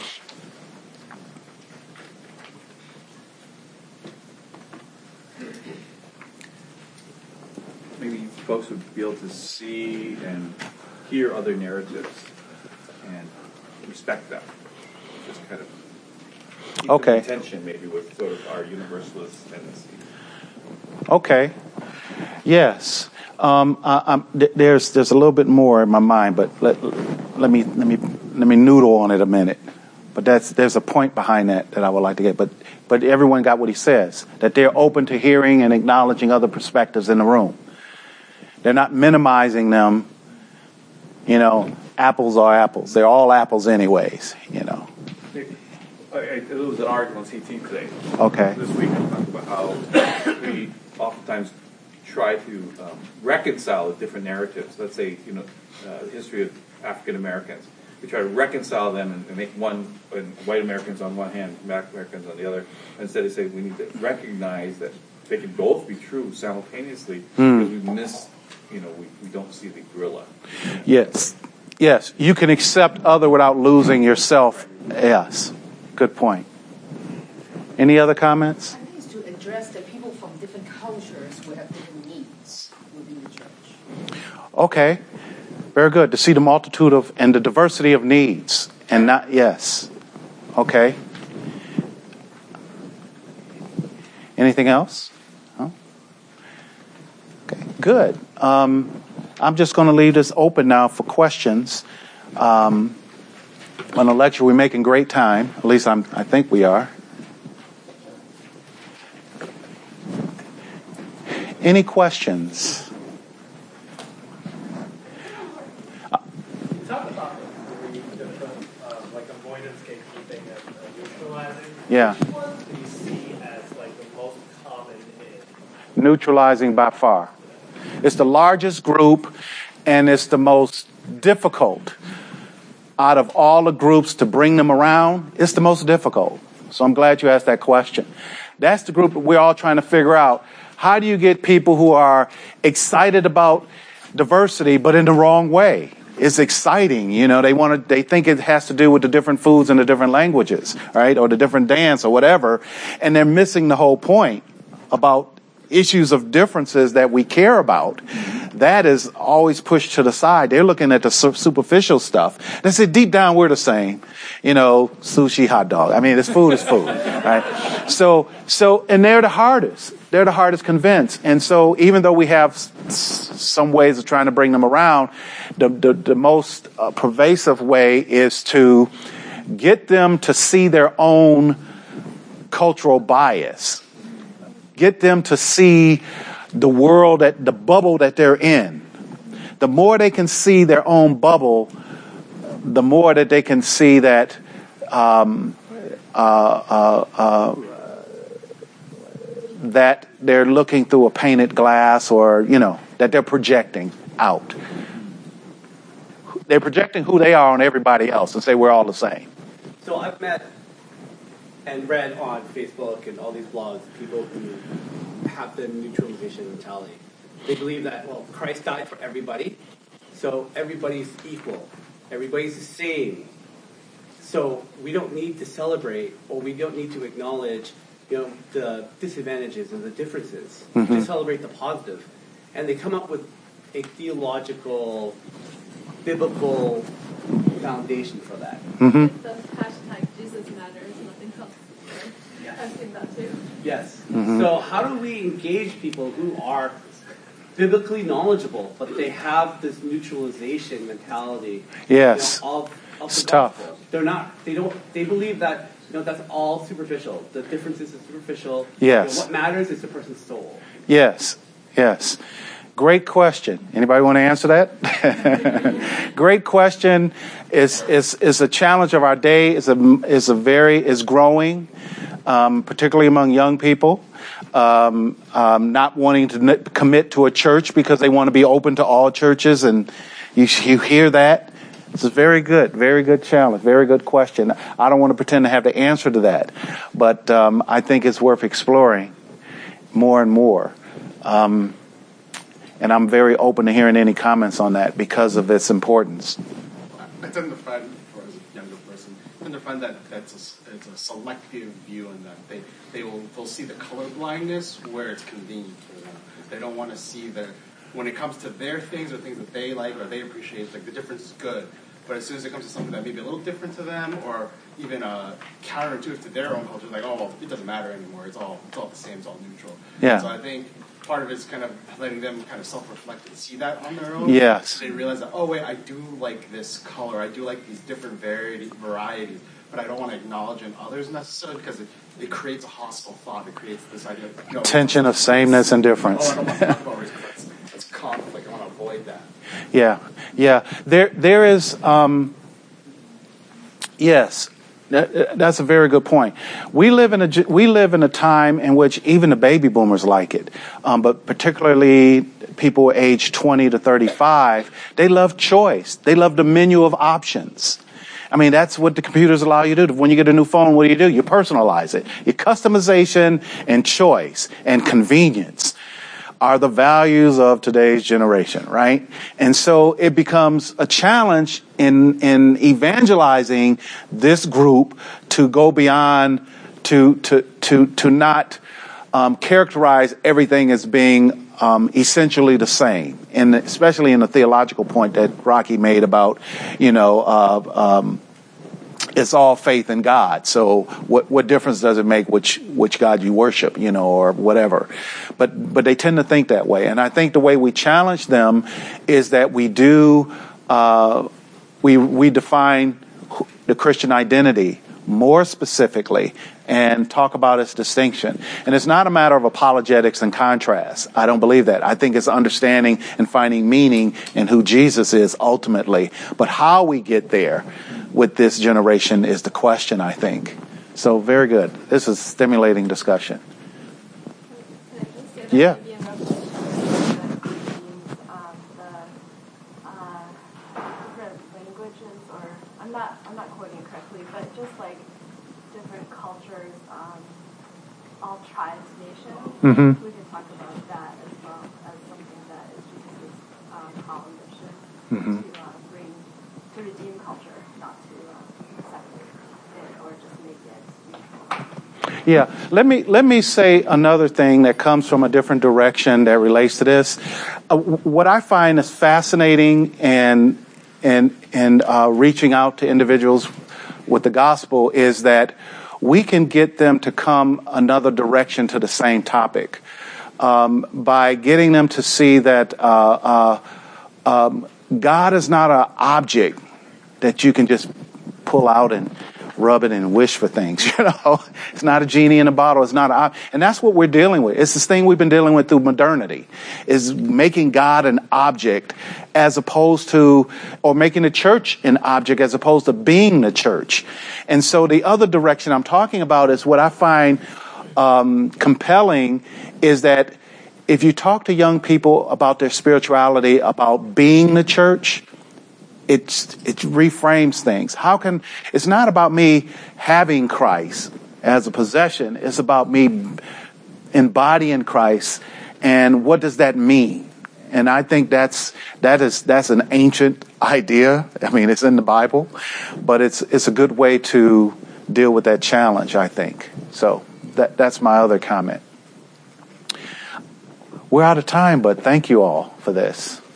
Maybe folks would be able to see and hear other narratives and respect them. Just kind of keep Okay. in tension maybe with sort of our universalist tendency. Okay. Yes. Um, I, I'm, th- there's there's a little bit more in my mind, but let let me let me let me noodle on it a minute. But that's there's a point behind that that I would like to get. But but everyone got what he says, that they're open to hearing and acknowledging other perspectives in the room. They're not minimizing them. You know, apples are apples. They're all apples anyways. You know. I, I, there was an article on C T today. Okay. This week, talking about how we oftentimes try to um, reconcile the different narratives. Let's say, you know, uh, the history of African Americans. We try to reconcile them and, and make one, and white Americans on one hand, black Americans on the other. Instead, they say we need to recognize that they can both be true simultaneously, Mm. because we miss, you know, we, we don't see the gorilla. Yes. Yes. You can accept other without losing yourself. Yes. Good point. Any other comments? I think it's to address that people from different cultures will have different needs within the church. Okay. Very good. To see the multitude of and the diversity of needs. And not, yes. Okay. Anything else? Huh? Okay. Good. Um, I'm just going to leave this open now for questions. Um, on the lecture, we're making great time. At least I'm, I think we are. Any questions? You talk about the different, uh, like avoidance gatekeeping and uh, neutralizing. Yeah. Which ones do you see as like the most common in neutralizing by far. It's the largest group, and it's the most difficult out of all the groups to bring them around. It's the most difficult. So I'm glad you asked that question. That's the group that we're all trying to figure out. How do you get people who are excited about diversity, but in the wrong way? It's exciting, you know, they want to, they think it has to do with the different foods and the different languages, right? Or the different dance or whatever. And they're missing the whole point about issues of differences that we care about. That is always pushed to the side. They're looking at the su- superficial stuff. They say deep down we're the same. You know, sushi, hot dog. I mean, this food is food, right? So, so, and they're the hardest. They're the hardest convinced. And so even though we have s- some ways of trying to bring them around, the, the, the most uh, pervasive way is to get them to see their own cultural bias. Get them to see the world, that the bubble that they're in. The more they can see their own bubble, the more that they can see that um, uh, uh, uh, that they're looking through a painted glass, or, you know, that they're projecting out. They're projecting who they are on everybody else and say we're all the same. So I've met and read on Facebook and all these blogs people who have the neutralization mentality. They believe that, well, Christ died for everybody, so everybody's equal. Everybody's the same. So we don't need to celebrate, or we don't need to acknowledge, you know, the disadvantages and the differences. Mm-hmm. To celebrate the positive. And they come up with a theological, biblical foundation for that. Mm-hmm. The hashtag Jesus matters, nothing else. Yeah. I've seen that too. Yes. Mm-hmm. So how do we engage people who are biblically knowledgeable, but they have this neutralization mentality? Yes. You know, of, of it's the tough. They're not. They don't. They believe that, you know, that's all superficial. The differences are superficial. Yes. You know, what matters is the person's soul. Yes. Yes. Great question. Anybody want to answer that? Great question. Is is is a challenge of our day. Is a is a very is growing, um, particularly among young people. Um, um, not wanting to n- commit to a church because they want to be open to all churches, and you you hear that. It's a very good, very good challenge, very good question. I don't want to pretend to have the answer to that, but um, I think it's worth exploring more and more. Um, And I'm very open to hearing any comments on that because of its importance. I tend to find, or as a younger person, I tend to find that that's a, it's a selective view, and that they, they will they'll see the color blindness where it's convenient for them. They don't want to see the, when it comes to their things or things that they like or they appreciate, like the difference is good. But as soon as it comes to something that may be a little different to them, or even uh, counterintuitive to their own culture, like, oh, well, it doesn't matter anymore. It's all it's all the same. It's all neutral. Yeah. So I think part of it is kind of letting them kind of self-reflect and see that on their own. Yes. So they realize that, oh, wait, I do like this color. I do like these different variety, varieties, but I don't want to acknowledge in others necessarily because it, it creates a hostile thought. It creates this idea of no, tension of sameness and difference. Oh, I don't want to talk about race. That's, that's conflict. I want to avoid that. Yeah, yeah. There, there is. Um, yes. That's a very good point. We live in a we live in a time in which even the baby boomers like it, um, but particularly people aged twenty to thirty-five, they love choice. They love the menu of options. I mean, that's what the computers allow you to do. When you get a new phone, what do you do? You personalize it. Your customization and choice and convenience are the values of today's generation, right? And so it becomes a challenge in in evangelizing this group to go beyond, to to to to not um, characterize everything as being um, essentially the same, and especially in the theological point that Rocky made about, you know, uh, um, it's all faith in God. So what what difference does it make which which God you worship, you know, or whatever? But but they tend to think that way, and I think the way we challenge them is that we do uh, we we define the Christian identity more specifically and talk about its distinction. And it's not a matter of apologetics and contrast. I don't believe that. I think it's understanding and finding meaning in who Jesus is ultimately. But how we get there with this generation is the question, I think. So very good. This is stimulating discussion. Can I just say that Yeah. maybe not, I'm not quoting it correctly, but just like different cultures, um, all tribes, nations, Mm-hmm. we can talk about that as well as something that is Jesus' um, call and mission Mm-hmm. to uh, bring, to redeem culture, not to uh, separate it or just make it neutral. Yeah, let me let me say another thing that comes from a different direction that relates to this. Uh, what I find is fascinating and and and uh, reaching out to individuals with the gospel is that we can get them to come another direction to the same topic um, by getting them to see that uh, uh, um, God is not an object that you can just pull out and rub it and wish for things. You know, it's not a genie in a bottle. It's not a, and that's what we're dealing with. It's this thing we've been dealing with through modernity, is making God an object as opposed to, or making the church an object as opposed to being the church. And so the other direction I'm talking about is what I find um, compelling is that if you talk to young people about their spirituality, about being the church, It's, it reframes things. How can, it's not about me having Christ as a possession. It's about me embodying Christ. And what does that mean? And I think that's, that is, that's an ancient idea. I mean, it's in the Bible, but it's, it's a good way to deal with that challenge, I think. So that, that's my other comment. We're out of time, but thank you all for this.